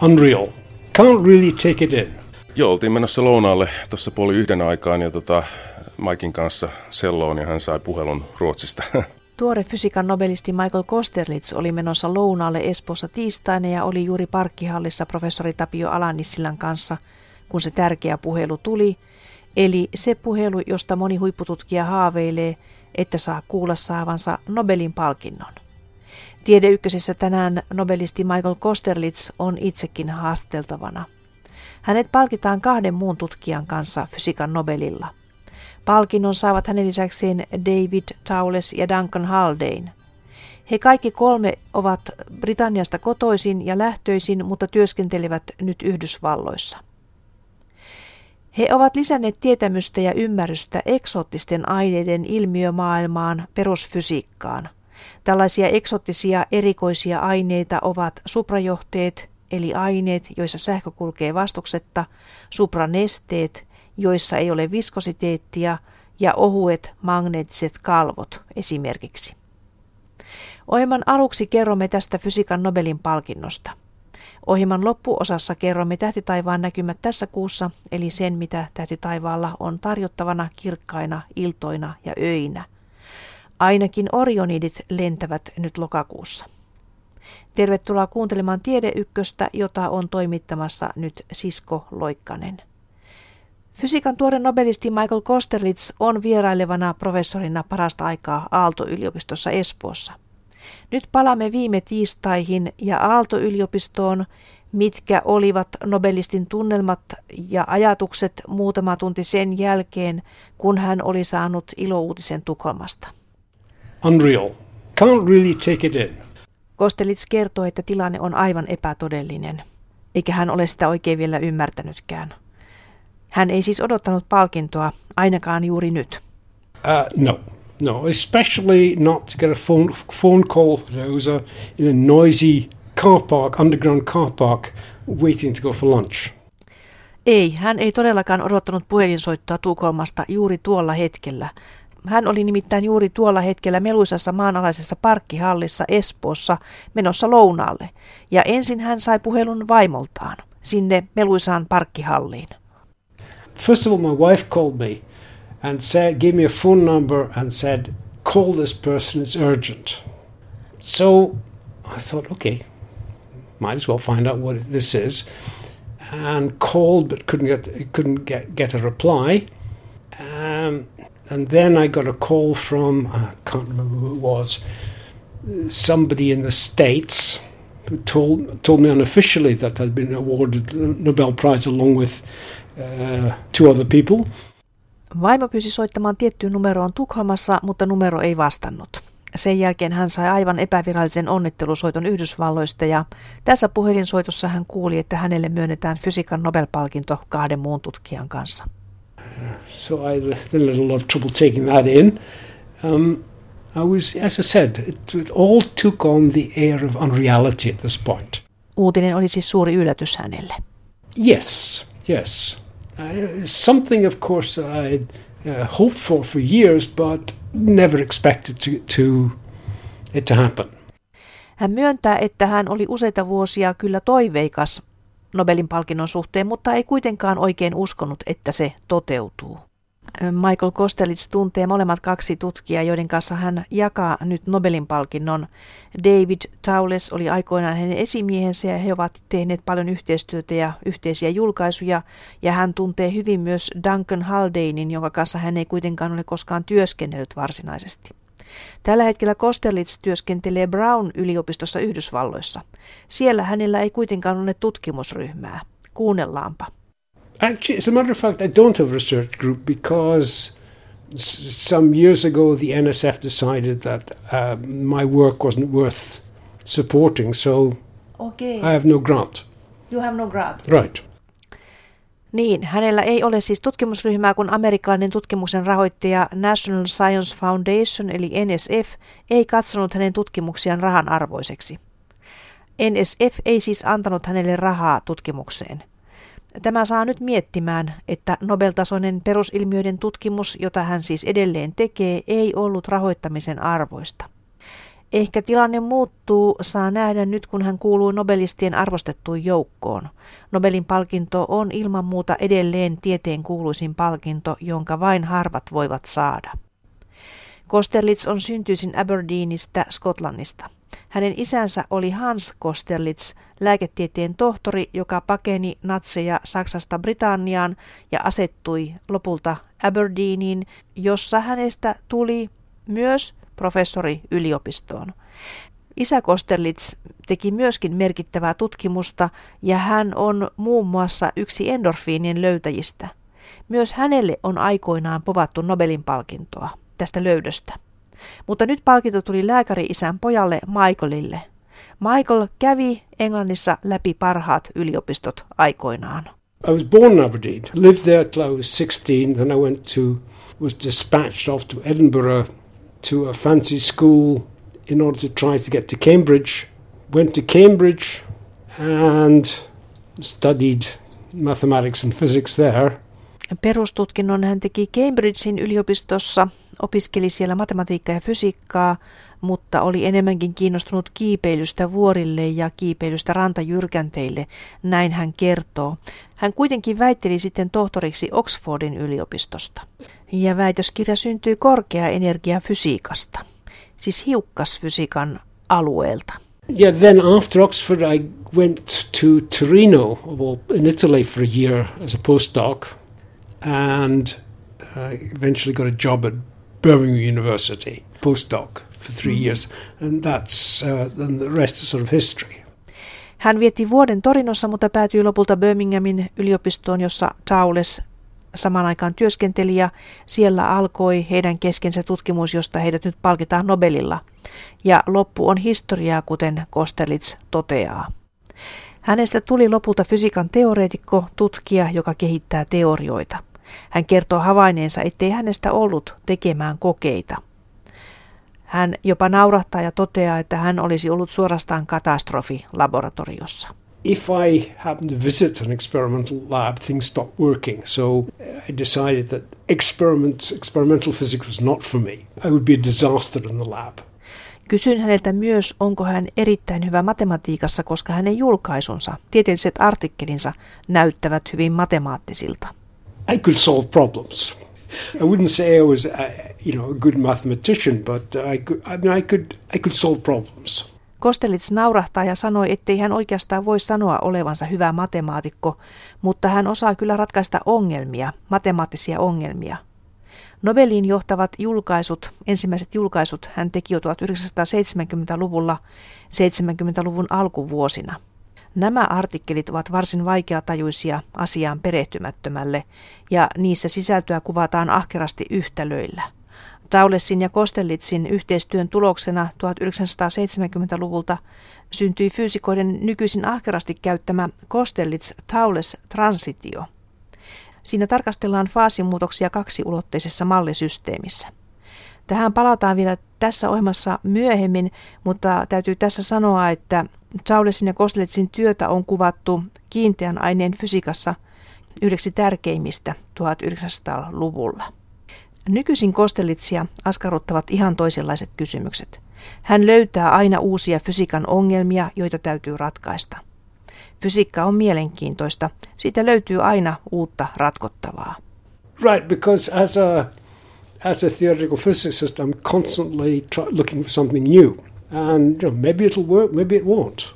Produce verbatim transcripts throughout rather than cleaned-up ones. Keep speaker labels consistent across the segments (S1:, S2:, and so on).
S1: Unreal. Can't really take it in.
S2: Joo, oltiin menossa lounaalle tuossa puoli yhden aikaan ja tota, Maikin kanssa selloon ja hän sai puhelun Ruotsista.
S3: Tuore fysiikan nobelisti Michael Kosterlitz oli menossa lounaalle Espoossa tiistaina ja oli juuri parkkihallissa professori Tapio Ala-Nissilän kanssa, kun se tärkeä puhelu tuli, eli se puhelu, josta moni huippututkija haaveilee, että saa kuulla saavansa Nobelin palkinnon. Tiede Ykkösessä tänään nobelisti Michael Kosterlitz on itsekin haasteltavana. Hänet palkitaan kahden muun tutkijan kanssa fysiikan Nobelilla. Palkinnon saavat hänen lisäkseen David Towles ja Duncan Haldane. He kaikki kolme ovat Britanniasta kotoisin ja lähtöisin, mutta työskentelevät nyt Yhdysvalloissa. He ovat lisänneet tietämystä ja ymmärrystä eksoottisten aineiden ilmiömaailmaan, perusfysiikkaan. Tällaisia eksoottisia erikoisia aineita ovat suprajohteet, eli aineet, joissa sähkö kulkee vastuksetta, supranesteet, joissa ei ole viskositeettia, ja ohuet magneettiset kalvot esimerkiksi. Ohjelman aluksi kerromme tästä fysiikan Nobelin palkinnosta. Ohjelman loppuosassa kerromme tähtitaivaan näkymät tässä kuussa, eli sen, mitä tähtitaivaalla on tarjottavana kirkkaina iltoina ja öinä. Ainakin Orionidit lentävät nyt lokakuussa. Tervetuloa kuuntelemaan Tiede Ykköstä, jota on toimittamassa nyt Sisko Loikkanen. Fysiikan tuore nobelisti Michael Kosterlitz on vierailevana professorina parasta aikaa Aalto-yliopistossa Espoossa. Nyt palaamme viime tiistaihin ja Aalto-yliopistoon, mitkä olivat nobelistin tunnelmat ja ajatukset muutama tunti sen jälkeen, kun hän oli saanut ilouutisen Tukholmasta.
S1: Unreal. Can't really take it in.
S3: Kosterlitz kertoo, että tilanne on aivan epätodellinen, eikä hän ole sitä oikein vielä ymmärtänytkään. Hän ei siis odottanut palkintoa, ainakaan juuri nyt.
S1: Uh, no, no, especially not to get a phone, phone call. It was a, in a noisy car park, underground car park, waiting to go for lunch.
S3: Ei, hän ei todellakaan odottanut puhelinsoittoa Tukholmasta juuri tuolla hetkellä. Hän oli nimittäin juuri tuolla hetkellä meluisassa maanalaisessa parkkihallissa Espoossa menossa lounaalle. Ja ensin hän sai puhelun vaimoltaan sinne meluisaan parkkihalliin.
S1: First of all, my wife called me and said, gave me a phone number and said, call this person, it's urgent. So I thought, okay, might as well find out what this is. And called, but couldn't get couldn't get, get a reply. Um, and then I got a call from, I can't remember who it was, somebody in the States who told told me unofficially that I'd been awarded the Nobel Prize along with Uh, two other people.
S3: Vaimo pyysi soittamaan tiettyyn numeroon Tukholmassa, mutta numero ei vastannut. Sen jälkeen hän sai aivan epävirallisen onnittelusoiton Yhdysvalloista ja tässä puhelinsoitossa hän kuuli, että hänelle myönnetään fysiikan Nobel-palkinto kahden muun tutkijan kanssa.
S1: So I had a little of trouble taking that in. Um, I was, as I said, it, it all took on the air of unreality at this point.
S3: Uutinen oli siis suuri yllätys hänelle.
S1: Yes, yes. Uh, something, of course, I'd uh, hoped for for years, but never expected to, to it to happen.
S3: Hän myöntää, että hän oli useita vuosia kyllä toiveikas Nobelin palkinnon suhteen, mutta ei kuitenkaan oikein uskonut, että se toteutuu. Michael Kosterlitz tuntee molemmat kaksi tutkijaa, joiden kanssa hän jakaa nyt Nobelin palkinnon. David Towles oli aikoinaan hänen esimiehensä ja he ovat tehneet paljon yhteistyötä ja yhteisiä julkaisuja. Ja hän tuntee hyvin myös Duncan Haldanein, jonka kanssa hän ei kuitenkaan ole koskaan työskennellyt varsinaisesti. Tällä hetkellä Kosterlitz työskentelee Brown-yliopistossa Yhdysvalloissa. Siellä hänellä ei kuitenkaan ole tutkimusryhmää. Kuunnellaanpa.
S1: Actually, as a matter of fact, I don't have a research group because s- some years ago the N S F decided that uh, my work wasn't worth supporting, so
S3: okay.
S1: I have no grant.
S3: You have no grant.
S1: Right.
S3: Niin, hänellä ei ole siis tutkimusryhmää, kun amerikkalainen tutkimuksen rahoittaja National Science Foundation eli N S F ei katsonut hänen tutkimuksiaan rahan arvoiseksi. N S F ei siis antanut hänelle rahaa tutkimukseen. Tämä saa nyt miettimään, että Nobel-tasoinen perusilmiöiden tutkimus, jota hän siis edelleen tekee, ei ollut rahoittamisen arvoista. Ehkä tilanne muuttuu, saa nähdä nyt, kun hän kuuluu nobelistien arvostettuun joukkoon. Nobelin palkinto on ilman muuta edelleen tieteen kuuluisin palkinto, jonka vain harvat voivat saada. Kosterlitz on syntyisin Aberdeenistä, Skotlannista. Hänen isänsä oli Hans Kosterlitz, lääketieteen tohtori, joka pakeni natseja Saksasta Britanniaan ja asettui lopulta Aberdeeniin, jossa hänestä tuli myös professori yliopistoon. Isä Kosterlitz teki myöskin merkittävää tutkimusta ja hän on muun muassa yksi endorfiinien löytäjistä. Myös hänelle on aikoinaan povattu Nobelin palkintoa tästä löydöstä. Mutta nyt palkinto tuli lääkäri-isän pojalle Michaelille. Michael kävi Englannissa läpi parhaat yliopistot aikoinaan.
S1: I was born in Aberdeen, lived there till I was sixteen, then I went to, was dispatched off to Edinburgh to a fancy school in order to try to get to Cambridge. Went to Cambridge and studied mathematics and physics there.
S3: Perustutkinnon hän teki Cambridgein yliopistossa, opiskeli siellä matematiikkaa ja fysiikkaa, mutta oli enemmänkin kiinnostunut kiipeilystä vuorille ja kiipeilystä rantajyrkänteille, näin hän kertoo. Hän kuitenkin väitteli sitten tohtoriksi Oxfordin yliopistosta. Ja väitöskirja syntyi korkeaenergiafysiikasta, siis hiukkasfysiikan alueelta.
S1: Yeah, then after Oxford I went to Torino in Italy for a year as a postdoc. And uh, eventually got a job at Birmingham University, postdoc for three mm. years, and that's uh, then the rest is sort of history.
S3: Hän vietti vuoden Torinossa, mutta päätyi lopulta Birminghamin yliopistoon, jossa Towles samaan aikaan työskenteli, ja siellä alkoi heidän keskensä tutkimus, josta heidät nyt palkitaan Nobelilla. Ja loppu on historiaa, kuten Kosterlitz toteaa. Hänestä tuli lopulta fysiikan teoreetikko, tutkija, joka kehittää teorioita. Hän kertoo havainneensa, ettei hänestä ollut tekemään kokeita. Hän jopa naurahtaa ja toteaa, että hän olisi ollut suorastaan katastrofi laboratoriossa.
S1: If I happen to visit an experimental lab, things stop working. So I decided that experiments, experimental physics was not for me. I would be a disaster in the lab.
S3: Kysyin häneltä myös, onko hän erittäin hyvä matematiikassa, koska hänen julkaisunsa, tieteelliset artikkelinsa näyttävät hyvin matemaattisilta.
S1: I could solve problems. I wouldn't say I was, a, you know, a good mathematician, but I could, I mean, I could, I could solve problems.
S3: Kosterlitz naurahtaa ja sanoi, ettei hän oikeastaan voi sanoa olevansa hyvä matemaatikko, mutta hän osaa kyllä ratkaista ongelmia, matemaattisia ongelmia. Nobelin johtavat julkaisut, ensimmäiset julkaisut hän teki jo tuhatyhdeksänsataaseitsemänkymmentäluvulla, seitsemänkymmentäluvun alkuvuosina. Nämä artikkelit ovat varsin vaikeatajuisia asiaan perehtymättömälle, ja niissä sisältöä kuvataan ahkerasti yhtälöillä. Towlesin ja Kosterlitzin yhteistyön tuloksena tuhatyhdeksänsataaseitsemänkymmentäluvulta syntyi fyysikoiden nykyisin ahkerasti käyttämä Kosterlitz-Towles-transitio. Siinä tarkastellaan faasimuutoksia kaksiulotteisessa mallisysteemissä. Tähän palataan vielä tässä ohjelmassa myöhemmin, mutta täytyy tässä sanoa, että Towlesin ja Kosterlitzin työtä on kuvattu kiinteän aineen fysiikassa yhdeksi tärkeimmistä tuhatyhdeksänsataaluvulla. Nykyisin Kosterlitzia askarruttavat ihan toisenlaiset kysymykset. Hän löytää aina uusia fysiikan ongelmia, joita täytyy ratkaista. Fysiikka on mielenkiintoista. Siitä löytyy aina uutta ratkottavaa.
S1: Right, because as a as a theoretical physicist, I'm constantly try, looking for something new, and you know, maybe it'll work, maybe it won't.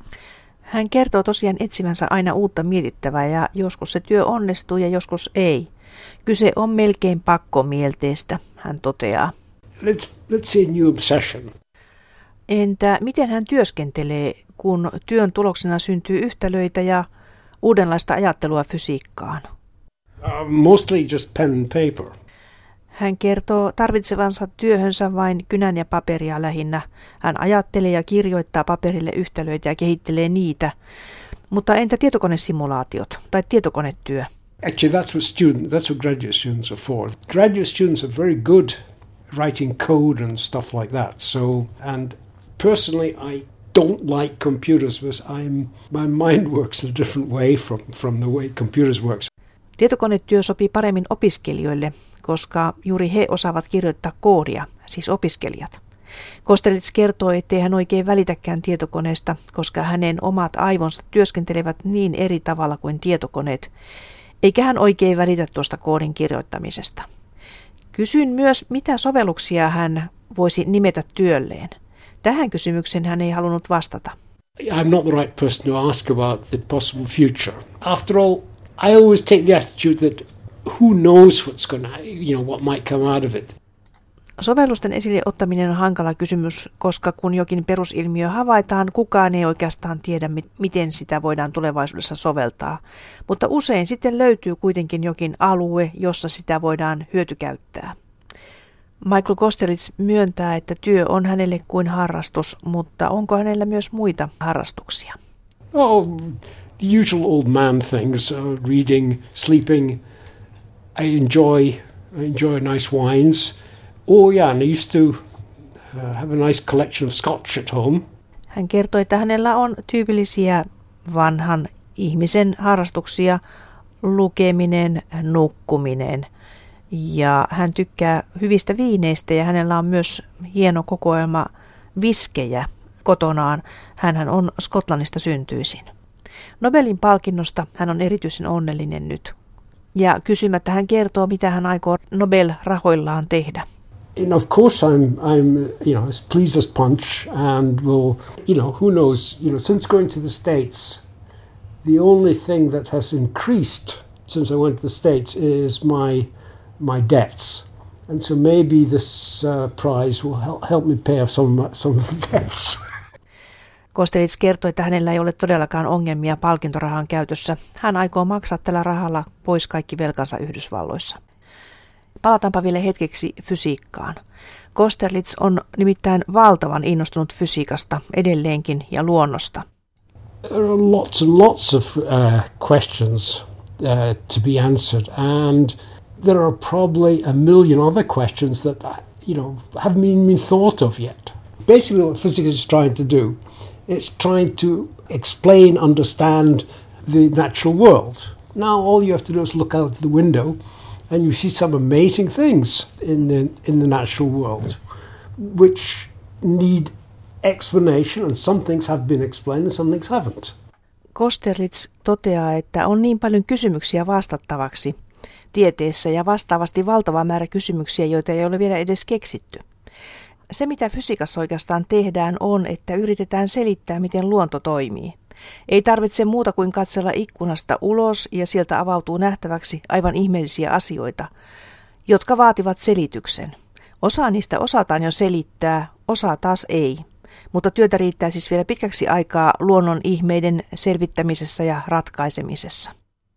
S3: Hän kertoo tosiaan etsimänsä aina uutta mietittävää, ja joskus se työ onnistuu ja joskus ei. Kyse on melkein pakkomielteestä, hän toteaa.
S1: Let's let's say new obsession.
S3: Entä miten hän työskentelee, kun työn tuloksena syntyy yhtälöitä ja uudenlaista ajattelua fysiikkaan?
S1: Uh, mostly just pen and paper.
S3: Hän kertoo tarvitsevansa työhönsä vain kynän ja paperia lähinnä. Hän ajattelee ja kirjoittaa paperille yhtälöitä ja kehittelee niitä. Mutta entä tietokonesimulaatiot tai tietokonetyö?
S1: Actually, that's what student, that's what graduate students are for. Graduate students are very good writing code and stuff like that. So, and personally, I don't like computers because I'm my mind works in a different way from from the way computers works.
S3: Tietokonetyö sopii paremmin opiskelijoille, koska juuri he osaavat kirjoittaa koodia, siis opiskelijat. Kosterlitz kertoi, ettei hän oikein välitäkään tietokoneesta, koska hänen omat aivonsa työskentelevät niin eri tavalla kuin tietokoneet, eikä hän oikein välitä tuosta koodin kirjoittamisesta. Kysyin myös, mitä sovelluksia hän voisi nimetä työlleen. Tähän kysymykseen hän ei halunnut vastata.
S1: I'm not the right person to ask about the possible future. After all, I always take the attitude that who knows what's going to, you know, what might come out of it.
S3: Sovellusten esille ottaminen on hankala kysymys, koska kun jokin perusilmiö havaitaan, kukaan ei oikeastaan tiedä, miten sitä voidaan tulevaisuudessa soveltaa. Mutta usein sitten löytyy kuitenkin jokin alue, jossa sitä voidaan hyötykäyttää. Michael Kosterlitz myöntää, että työ on hänelle kuin harrastus, mutta onko hänellä myös muita harrastuksia?
S1: Oh, the usual old man things, uh, reading, sleeping. I enjoy, I enjoy nice wines. Oh yeah, and I used to uh, have a nice collection of scotch at home.
S3: Hän kertoi, että hänellä on tyypillisiä vanhan ihmisen harrastuksia, lukeminen, nukkuminen. Ja hän tykkää hyvistä viineistä ja hänellä on myös hieno kokoelma viskejä kotonaan. Hänhän on Skotlannista syntyisin. Nobelin palkinnosta hän on erityisen onnellinen nyt. Ja kysymättä hän kertoo, mitä hän aikoo Nobel-rahoillaan tehdä.
S1: And of course I'm, I'm, you know, as pleased as punch and will, you know, who knows, you know, since going to the States, the only thing that has increased since I went to the States is my my debts, and so maybe this uh, prize will help, help me pay off some, some of the debts.
S3: Kosterlitz kertoi, että hänellä ei ole todellakaan ongelmia palkintorahan käytössä. Hän aikoo maksaa tällä rahalla pois kaikki velkansa Yhdysvalloissa. Palataanpa vielä hetkeksi fysiikkaan. Kosterlitz on nimittäin valtavan innostunut fysiikasta edelleenkin ja luonnosta.
S1: There are lots and lots of uh, questions uh, to be answered, and there are probably a million other questions that, you know, haven't been, been thought of yet. Basically what physics is trying to do, it's trying to explain, understand the natural world. Now all you have to do is look out the window and you see some amazing things in the, in the natural world, which need explanation, and some things have been explained and some things haven't.
S3: Kosterlitz toteaa, että on niin paljon kysymyksiä vastattavaksi tieteessä ja vastaavasti valtava määrä kysymyksiä, joita ei ole vielä edes keksitty. Se, mitä fysiikassa oikeastaan tehdään, on, että yritetään selittää, miten luonto toimii. Ei tarvitse muuta kuin katsella ikkunasta ulos ja sieltä avautuu nähtäväksi aivan ihmeellisiä asioita, jotka vaativat selityksen. Osa niistä osataan jo selittää, osa taas ei. Mutta työtä riittää siis vielä pitkäksi aikaa luonnon ihmeiden selvittämisessä ja ratkaisemisessa.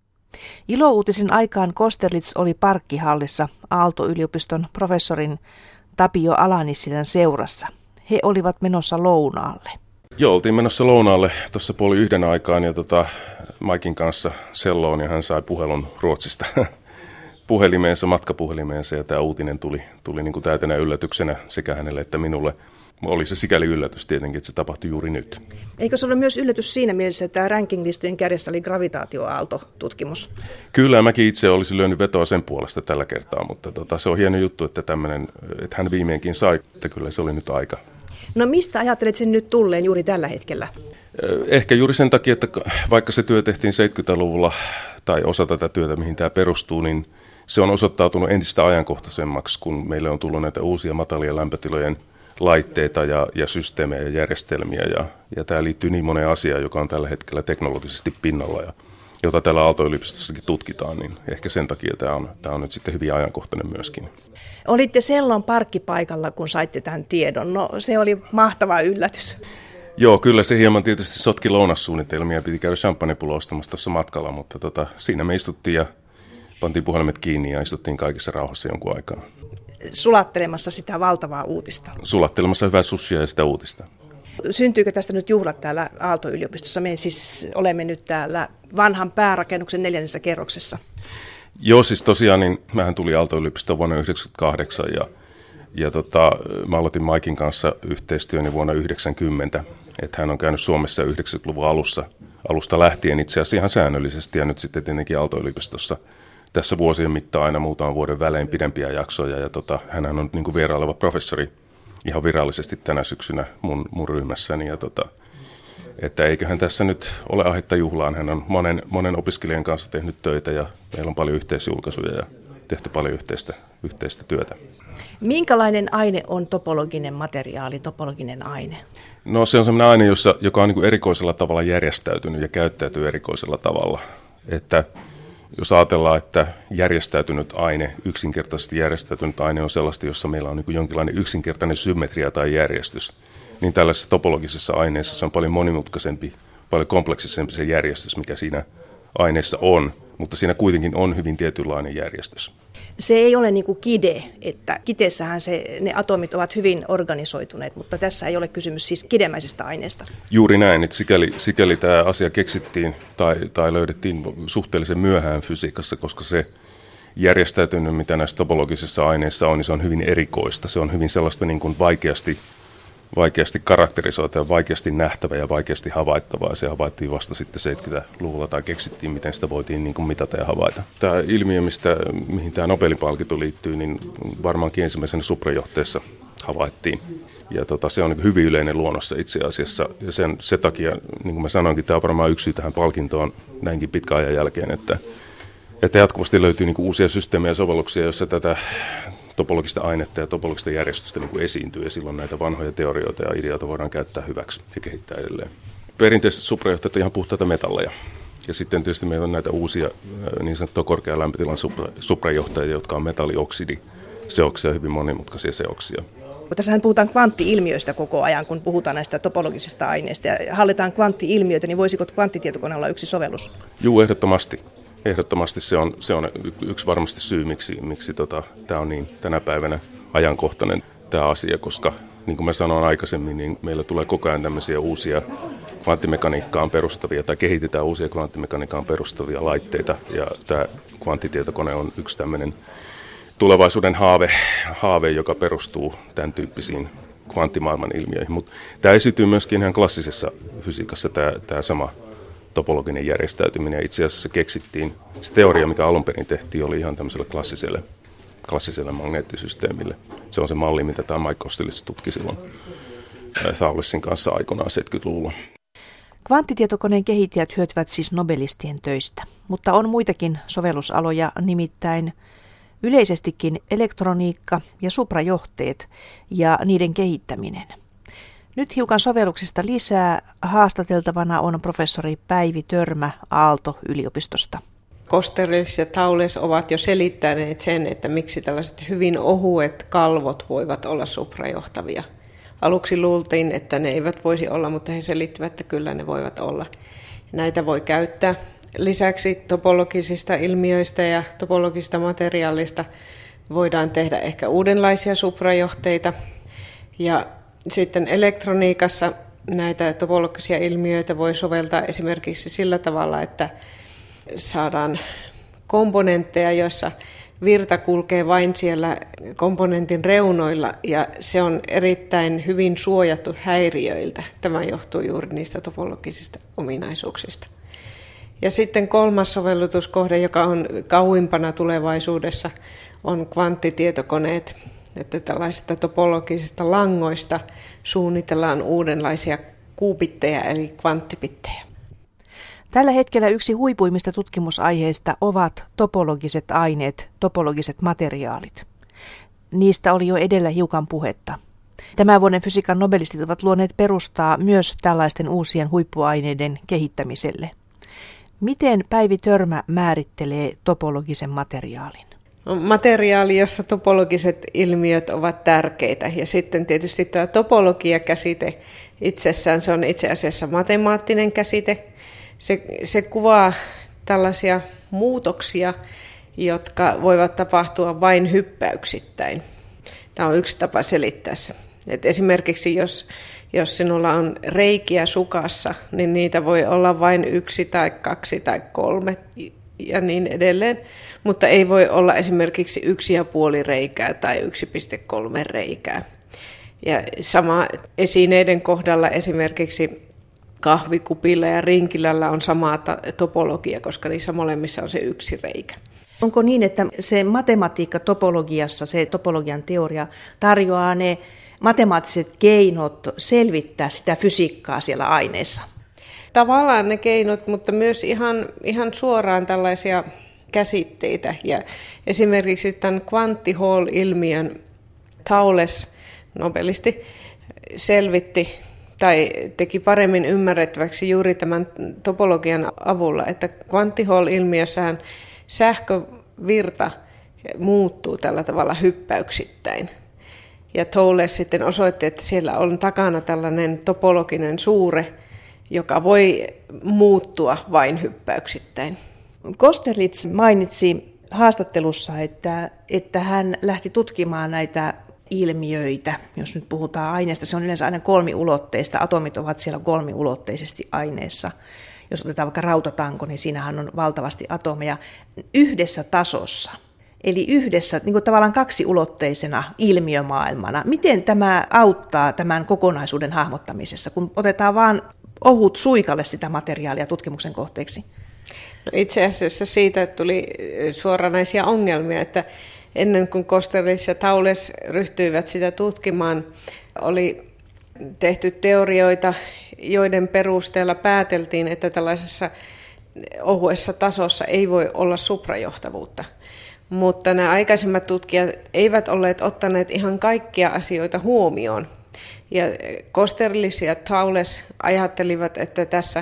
S3: Ilouutisen aikaan Kosterlitz oli Parkkihallissa Aalto-yliopiston professorin Tapio Ala-Nissilän seurassa. He olivat menossa lounaalle.
S2: Joo, oltiin menossa lounaalle tuossa puoli yhden aikaan ja tota, Maikin kanssa selloon ja hän sai puhelun Ruotsista puhelimeensa, matkapuhelimeensa ja tämä uutinen tuli, tuli niin kuin täytenä yllätyksenä sekä hänelle että minulle. Oli se sikäli yllätys tietenkin, että se tapahtui juuri nyt.
S3: Eikö se ole myös yllätys siinä mielessä, että tämä ranking-listojen kärjessä oli gravitaatioaalto-tutkimus?
S2: Kyllä, mäkin itse olisin lyönyt vetoa sen puolesta tällä kertaa, mutta tota, se on hieno juttu, että, tämmönen, että hän viimeinkin sai, että kyllä se oli nyt aika.
S3: No mistä ajattelet sen nyt tulleen juuri tällä hetkellä?
S2: Ehkä juuri sen takia, että vaikka se työ tehtiin seitsemänkymmentäluvulla tai osa tätä työtä, mihin tämä perustuu, niin se on osoittautunut entistä ajankohtaisemmaksi, kun meille on tullut näitä uusia matalien lämpötilojen laitteita ja, ja systeemejä ja järjestelmiä. Ja, ja tämä liittyy niin moneen asiaan, joka on tällä hetkellä teknologisesti pinnalla ja jota täällä Aalto-yliopistossakin tutkitaan, niin ehkä sen takia tämä on, tämä on nyt sitten hyvin ajankohtainen myöskin.
S3: Olitte Sellon parkkipaikalla, kun saitte tämän tiedon. No se oli mahtava yllätys.
S2: Joo, kyllä se hieman tietysti sotki lounassuunnitelmia. Piti käydä champagnepuloa ostamassa tuossa matkalla, mutta tota, siinä me istuttiin ja pantiin puhelimet kiinni ja istuttiin kaikissa rauhassa jonkun aikaa.
S3: Sulattelemassa sitä valtavaa uutista.
S2: Sulattelemassa hyvää sushia ja sitä uutista.
S3: Syntyykö tästä nyt juhlat täällä Aalto-yliopistossa? Me siis olemme nyt täällä vanhan päärakennuksen neljännessä kerroksessa.
S2: Joo, siis tosiaan, niin mähän tulin Aalto-yliopistoon vuonna yhdeksänkymmentäkahdeksan ja, ja tota, mä aloitin Maikin kanssa yhteistyöni vuonna yhdeksänkymmentä. Että hän on käynyt Suomessa yhdeksänkymmentäluvun alussa, alusta lähtien itse asiassa ihan säännöllisesti ja nyt sitten tietenkin Aalto-yliopistossa tässä vuosien mittaan aina muutaman vuoden välein pidempiä jaksoja. Ja tota, hänhän on niin kuin vieraileva professori ihan virallisesti tänä syksynä mun, mun ryhmässäni. Ja tota, että eiköhän tässä nyt ole aihetta juhlaan. Hän on monen, monen opiskelijan kanssa tehnyt töitä ja meillä on paljon yhteisjulkaisuja ja tehty paljon yhteistä, yhteistä työtä.
S3: Minkälainen aine on topologinen materiaali, topologinen aine?
S2: No se on sellainen aine, jossa, joka on niin kuin erikoisella tavalla järjestäytynyt ja käyttäytyy erikoisella tavalla. Että jos ajatellaan, että järjestäytynyt aine, yksinkertaisesti järjestäytynyt aine on sellaista, jossa meillä on niin kuin jonkinlainen yksinkertainen symmetria tai järjestys, niin tällaisessa topologisessa aineessa se on paljon monimutkaisempi, paljon kompleksisempi se järjestys, mikä siinä aineessa on, mutta siinä kuitenkin on hyvin tietynlainen järjestys.
S3: Se ei ole niin kuin kide, että kiteessähän se, ne atomit ovat hyvin organisoituneet, mutta tässä ei ole kysymys siis kidemäisestä aineesta.
S2: Juuri näin, että sikäli, sikäli tämä asia keksittiin tai, tai löydettiin suhteellisen myöhään fysiikassa, koska se järjestäytynyt, mitä näissä topologisissa aineissa on, niin se on hyvin erikoista. Se on hyvin sellaista niin kuin vaikeasti, vaikeasti karakterisoitua ja vaikeasti nähtävä ja vaikeasti havaittavaa. Se havaittiin vasta sitten seitsemänkymmentäluvulla tai keksittiin, miten sitä voitiin niin kuin mitata ja havaita. Tämä ilmiö, mistä, mihin tämä Nobelin palkinto liittyy, niin varmaankin ensimmäisenä suprajohteessa havaittiin. Ja tota, se on niin hyvin yleinen luonnossa itse asiassa. Ja sen, sen takia, niin kuin mä sanoinkin, tämä on varmaan yksi syy tähän palkintoon näinkin pitkän ajan jälkeen, että, että jatkuvasti löytyy niin kuin uusia systeemejä ja sovelluksia, joissa tätä topologista ainetta ja topologista järjestystä niin kuin esiintyy, ja silloin näitä vanhoja teorioita ja ideoita voidaan käyttää hyväksi ja kehittää edelleen. Perinteisesti suprajohtajat ovat ihan puhtaita metalleja. Ja sitten tietysti meillä on näitä uusia niin sanottua korkean lämpötilan supra, suprajohtajia, jotka on metallioksidi, seoksia, hyvin monimutkaisia seoksia.
S3: Tässähän puhutaan kvantti-ilmiöistä koko ajan, kun puhutaan näistä topologisista aineista. Ja hallitaan kvantti-ilmiöitä, niin voisiko kvanttitietokone olla yksi sovellus?
S2: Juu, ehdottomasti. Ehdottomasti se on, se on yksi varmasti syy, miksi, miksi tota, tämä on niin tänä päivänä ajankohtainen tämä asia, koska niin kuin mä sanoin aikaisemmin, niin meillä tulee koko ajan tämmöisiä uusia kvanttimekaniikkaan perustavia tai kehitetään uusia kvanttimekaniikkaan perustavia laitteita, ja tämä kvanttitietokone on yksi tämmöinen tulevaisuuden haave, haave, joka perustuu tämän tyyppisiin kvanttimaailman ilmiöihin, mutta tämä esiintyy myöskin ihan klassisessa fysiikassa tämä, tämä sama topologinen järjestäytyminen, ja itse asiassa se keksittiin, se teoria, mikä alun perin tehtiin, oli ihan tämmöiselle klassiselle, klassiselle magneettisysteemille. Se on se malli, mitä tämä Mike Kosterlitz tutki silloin Thoulessin kanssa aikoinaan seitsemänkymmentäluvulla.
S3: Kvanttitietokoneen kehittäjät hyötyvät siis nobelistien töistä, mutta on muitakin sovellusaloja, nimittäin yleisestikin elektroniikka ja suprajohteet ja niiden kehittäminen. Nyt hiukan sovelluksista lisää. Haastateltavana on professori Päivi Törmä Aalto-yliopistosta.
S4: Kosterlitz ja Thouless ovat jo selittäneet sen, että miksi tällaiset hyvin ohuet kalvot voivat olla suprajohtavia. Aluksi luultiin, että ne eivät voisi olla, mutta he selittivät, että kyllä ne voivat olla. Näitä voi käyttää. Lisäksi topologisista ilmiöistä ja topologisista materiaalista voidaan tehdä ehkä uudenlaisia suprajohteita. Ja sitten elektroniikassa näitä topologisia ilmiöitä voi soveltaa esimerkiksi sillä tavalla, että saadaan komponentteja, joissa virta kulkee vain siellä komponentin reunoilla, ja se on erittäin hyvin suojattu häiriöiltä. Tämä johtuu juuri niistä topologisista ominaisuuksista. Ja sitten kolmas sovellutuskohde, joka on kauimpana tulevaisuudessa, on kvanttitietokoneet. Että tällaisista topologisista langoista suunnitellaan uudenlaisia kuubittejä eli kvanttibittejä.
S3: Tällä hetkellä yksi huipuimmista tutkimusaiheista ovat topologiset aineet, topologiset materiaalit. Niistä oli jo edellä hiukan puhetta. Tämän vuoden fysiikan nobelistit ovat luoneet perustaa myös tällaisten uusien huippuaineiden kehittämiselle. Miten Päivi Törmä määrittelee topologisen materiaalin?
S4: Materiaali, jossa topologiset ilmiöt ovat tärkeitä. Ja sitten tietysti tämä topologia-käsite itsessään, se on itse asiassa matemaattinen käsite. Se, se kuvaa tällaisia muutoksia, jotka voivat tapahtua vain hyppäyksittäin. Tämä on yksi tapa selittää se. Et esimerkiksi jos, jos sinulla on reikiä sukassa, niin niitä voi olla vain yksi tai kaksi tai kolme ja niin edelleen. Mutta ei voi olla esimerkiksi yksi ja puoli reikää tai yksi pilkku kolme reikää. Ja sama esineiden kohdalla esimerkiksi kahvikupilla ja rinkilällä on sama topologia, koska niissä molemmissa on se yksi reikä.
S3: Onko niin, että se matematiikka topologiassa, se topologian teoria tarjoaa ne matemaattiset keinot selvittää sitä fysiikkaa siellä aineessa?
S4: Tavallaan ne keinot, mutta myös ihan, ihan suoraan tällaisia käsitteitä. Ja esimerkiksi tämän Quanti Hall-ilmiön Thales, nobelisti, selvitti tai teki paremmin ymmärrettäväksi juuri tämän topologian avulla, että Quanti Hall-ilmiössähän sähkövirta muuttuu tällä tavalla hyppäyksittäin. Ja Thales sitten osoitti, että siellä on takana tällainen topologinen suure, joka voi muuttua vain hyppäyksittäin.
S3: Kosterlitz mainitsi haastattelussa, että, että hän lähti tutkimaan näitä ilmiöitä. Jos nyt puhutaan aineesta, se on yleensä aina kolmiulotteista. Atomit ovat siellä kolmiulotteisesti aineessa. Jos otetaan vaikka rautatanko, niin siinähän on valtavasti atomeja yhdessä tasossa. Eli yhdessä niin kuin tavallaan kaksiulotteisena ilmiömaailmana. Miten tämä auttaa tämän kokonaisuuden hahmottamisessa, kun otetaan vain ohut suikalle sitä materiaalia tutkimuksen kohteeksi?
S4: No itse asiassa siitä tuli suoranaisia ongelmia, että ennen kuin Kosterlitz ja Thales ryhtyivät sitä tutkimaan, oli tehty teorioita, joiden perusteella pääteltiin, että tällaisessa ohuessa tasossa ei voi olla suprajohtavuutta. Mutta nämä aikaisemmat tutkijat eivät olleet ottaneet ihan kaikkia asioita huomioon. Ja Kosterlitz ja Thales ajattelivat, että tässä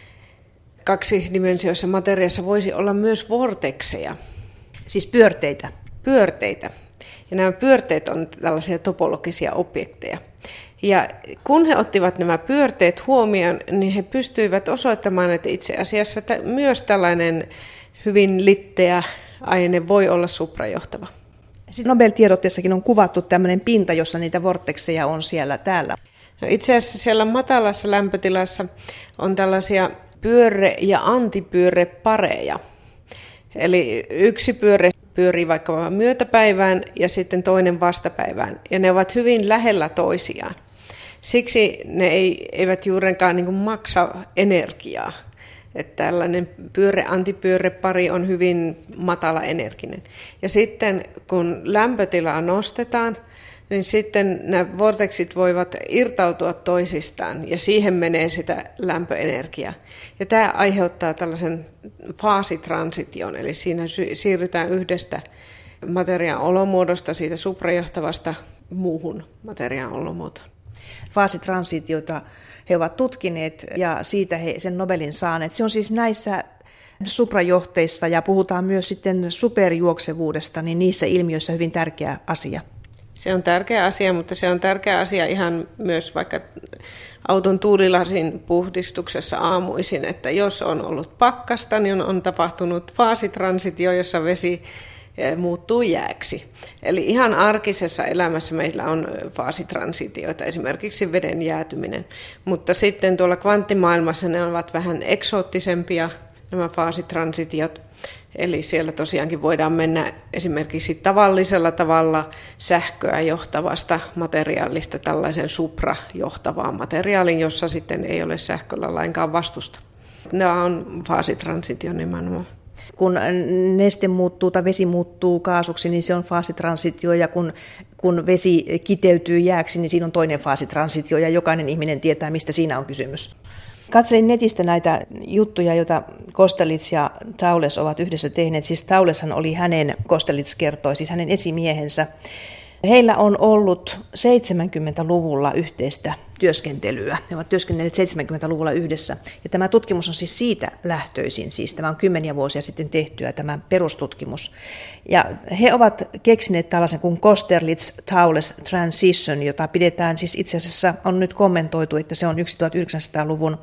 S4: kaksidimensioisessa materiassa voisi olla myös vortekseja.
S3: Siis pyörteitä.
S4: Pyörteitä. Ja nämä pyörteet on tällaisia topologisia objekteja. Ja kun he ottivat nämä pyörteet huomioon, niin he pystyivät osoittamaan, että itse asiassa myös tällainen hyvin litteä aine voi olla suprajohtava.
S3: Sitten Nobel-tiedotteessakin on kuvattu tämmöinen pinta, jossa niitä vortekseja on siellä täällä.
S4: No itse asiassa siellä matalassa lämpötilassa on tällaisia pyörre- ja antipyörrepareja. Eli yksi pyörre pyörii vaikka myötäpäivään ja sitten toinen vastapäivään. Ja ne ovat hyvin lähellä toisiaan. Siksi ne ei, eivät juurenkaan niin kuin maksa energiaa. Että tällainen pyörre-antipyörrepari on hyvin matala energinen. Ja sitten kun lämpötilaa nostetaan, niin sitten nämä vorteksit voivat irtautua toisistaan ja siihen menee sitä lämpöenergiaa. Ja tämä aiheuttaa tällaisen faasitransition, eli siinä siirrytään yhdestä materiaan olomuodosta, siitä suprajohtavasta muuhun materiaan olomuotoon.
S3: Faasitransitiota he ovat tutkineet ja siitä he sen Nobelin saaneet. Se on siis näissä suprajohteissa ja puhutaan myös sitten superjuoksevuudesta, niin niissä ilmiöissä hyvin tärkeä asia.
S4: Se on tärkeä asia, mutta se on tärkeä asia ihan myös vaikka auton tuulilasin puhdistuksessa aamuisin, että jos on ollut pakkasta, niin on tapahtunut faasitransitio, jossa vesi muuttuu jääksi. Eli ihan arkisessa elämässä meillä on faasitransitioita, esimerkiksi veden jäätyminen. Mutta sitten tuolla kvanttimaailmassa ne ovat vähän eksoottisempia, nämä faasitransitiot. Eli siellä tosiaankin voidaan mennä esimerkiksi tavallisella tavalla sähköä johtavasta materiaalista tällaisen suprajohtavaan materiaalin, jossa sitten ei ole sähköllä lainkaan vastusta. Nämä on faasitransitio nimenomaan.
S3: Kun neste muuttuu tai vesi muuttuu kaasuksi, niin se on faasitransitio, ja kun, kun vesi kiteytyy jääksi, niin siinä on toinen faasitransitio, ja jokainen ihminen tietää, mistä siinä on kysymys. Katselin netistä näitä juttuja, joita Kosterlitz ja Thales ovat yhdessä tehneet. Siis Thaleshan oli hänen, Kosterlitz kertoi, siis hänen esimiehensä. Heillä on ollut seitsemänkymmentäluvulla yhteistä työskentelyä. He ovat työskennelleet seitsemänkymmentäluvulla yhdessä. Ja tämä tutkimus on siis siitä lähtöisin. Siis tämä on kymmeniä vuosia sitten tehtyä, tämä perustutkimus. Ja he ovat keksineet tällaisen kuin Kosterlitz-Thales transition, jota pidetään siis itse asiassa, on nyt kommentoitu, että se on tuhatyhdeksänsataaluvun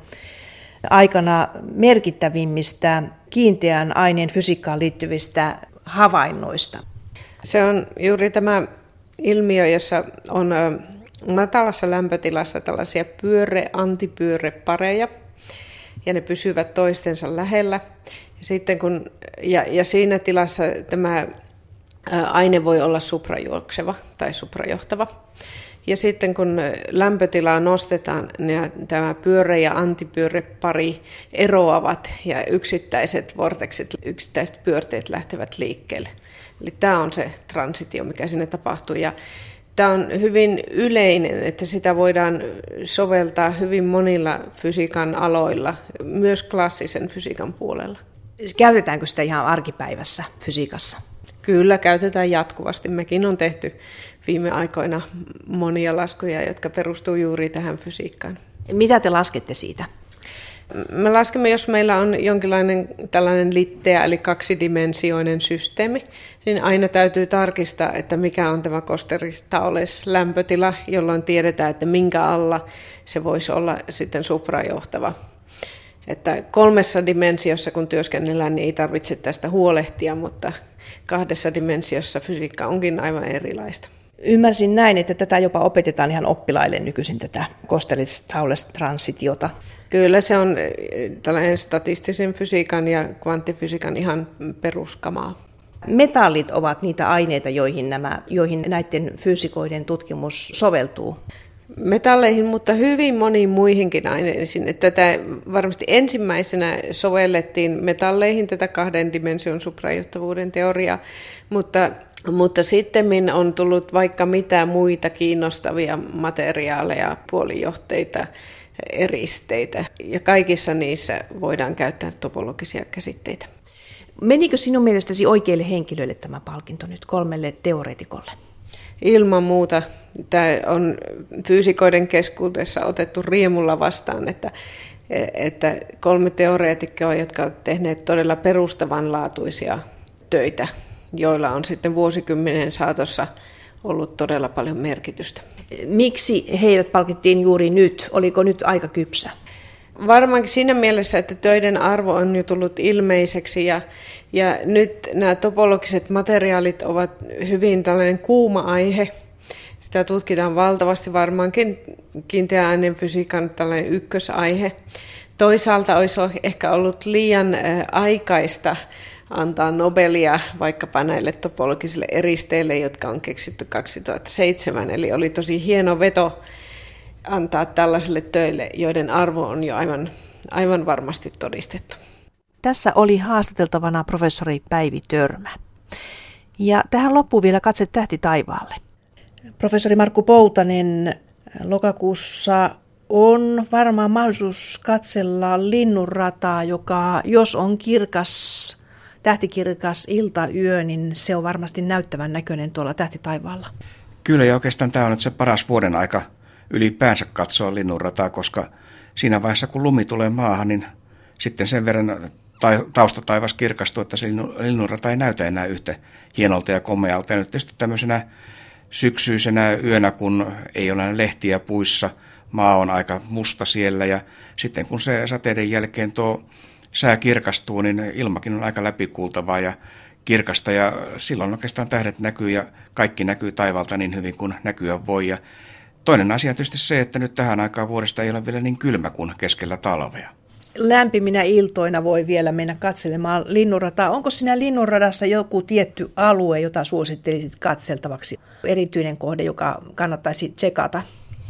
S3: aikana merkittävimmistä kiinteän aineen fysiikkaan liittyvistä havainnoista.
S4: Se on juuri tämä ilmiö, jossa on matalassa lämpötilassa tällaisia pyörre-antipyörrepareja, ja ne pysyvät toistensa lähellä. Ja, sitten kun, ja, ja siinä tilassa tämä aine voi olla suprajuokseva tai suprajohtava. Ja sitten kun lämpötilaa nostetaan, niin tämä pyörre- ja antipyörrepari eroavat ja yksittäiset vorteksit, yksittäiset pyörteet lähtevät liikkeelle. Eli tämä on se transitio, mikä sinne tapahtuu. Ja Tämä on hyvin yleinen, että sitä voidaan soveltaa hyvin monilla fysiikan aloilla, myös klassisen fysiikan puolella.
S3: Käytetäänkö sitä ihan arkipäivässä fysiikassa?
S4: Kyllä, käytetään jatkuvasti. Mekin on tehty viime aikoina monia laskuja, jotka perustuu juuri tähän fysiikkaan.
S3: Mitä te laskette siitä?
S4: Me laskemme, jos meillä on jonkinlainen tällainen litteä, eli kaksidimensioinen systeemi, niin aina täytyy tarkistaa, että mikä on tämä Kosteris-Thales lämpötila, jolloin tiedetään, että minkä alla se voisi olla sitten suprajohtava. Että kolmessa dimensiossa, kun työskennellään, niin ei tarvitse tästä huolehtia, mutta kahdessa dimensiossa fysiikka onkin aivan erilaista.
S3: Ymmärsin näin, että tätä jopa opetetaan ihan oppilaille nykyisin, tätä Kosteris-Thales-transitiota.
S4: Kyllä se on tällainen statistisen fysiikan ja kvanttifysiikan ihan peruskamaa.
S3: Metallit ovat niitä aineita, joihin, nämä, joihin näiden fyysikoiden tutkimus soveltuu.
S4: Metalleihin, mutta hyvin moniin muihinkin aineisiin. Että tätä varmasti ensimmäisenä sovellettiin metalleihin tätä kahden dimension suprajohtavuuden teoriaa, mutta, mutta sitten on tullut vaikka mitä muita kiinnostavia materiaaleja, puolijohteita, eristeitä, ja kaikissa niissä voidaan käyttää topologisia käsitteitä.
S3: Menikö sinun mielestäsi oikeille henkilöille tämä palkinto nyt, kolmelle teoreetikolle?
S4: Ilman muuta. Tämä on fyysikoiden keskuudessa otettu riemulla vastaan, että, että kolme teoreetikkoa, jotka ovat tehneet todella perustavanlaatuisia töitä, joilla on sitten vuosikymmenen saatossa ollut todella paljon merkitystä.
S3: Miksi heidät palkittiin juuri nyt? Oliko nyt aika kypsä?
S4: Varmaankin siinä mielessä, että töiden arvo on jo tullut ilmeiseksi ja, ja nyt nämä topologiset materiaalit ovat hyvin tällainen kuuma aihe. Sitä tutkitaan valtavasti, varmaankin kiinteäaineen fysiikan tällainen ykkösaihe. Toisaalta olisi ehkä ollut liian aikaista antaa Nobelia vaikkapa näille topologisille eristeille, jotka on keksitty kaksituhattaseitsemän. Eli oli tosi hieno veto antaa tällaisille töille, joiden arvo on jo aivan, aivan varmasti todistettu.
S3: Tässä oli haastateltavana professori Päivi Törmä. Ja tähän loppuu vielä katse tähti taivaalle. Professori Markku Poutanen, lokakuussa on varmaan mahdollisuus katsella linnunrataa, joka jos on kirkas, tähtikirkas iltayö, niin se on varmasti näyttävän näköinen tuolla tähtitaivaalla.
S5: Kyllä, ja oikeastaan tämä on nyt se paras vuoden aika ylipäänsä katsoa linnunrataa, koska siinä vaiheessa kun lumi tulee maahan, niin sitten sen verran taustataivas kirkastuu, että se linnunrata ei näytä enää yhtä hienolta ja komealta. Ja nyt tietysti tämmöisenä syksyisenä yönä, kun ei ole lehtiä puissa, maa on aika musta siellä ja sitten kun se sateiden jälkeen tuo sää kirkastuu, niin ilmakin on aika läpikuultavaa ja kirkasta ja silloin oikeastaan tähdet näkyy ja kaikki näkyy taivaalta niin hyvin kuin näkyä voi. Ja toinen asia on tietysti se, että nyt tähän aikaan vuodesta ei ole vielä niin kylmä kuin keskellä talvea.
S3: Lämpiminä iltoina voi vielä mennä katselemaan linnunrataa. Onko siinä linnunradassa joku tietty alue, jota suosittelisit katseltavaksi? Erityinen kohde, joka kannattaisi tsekata?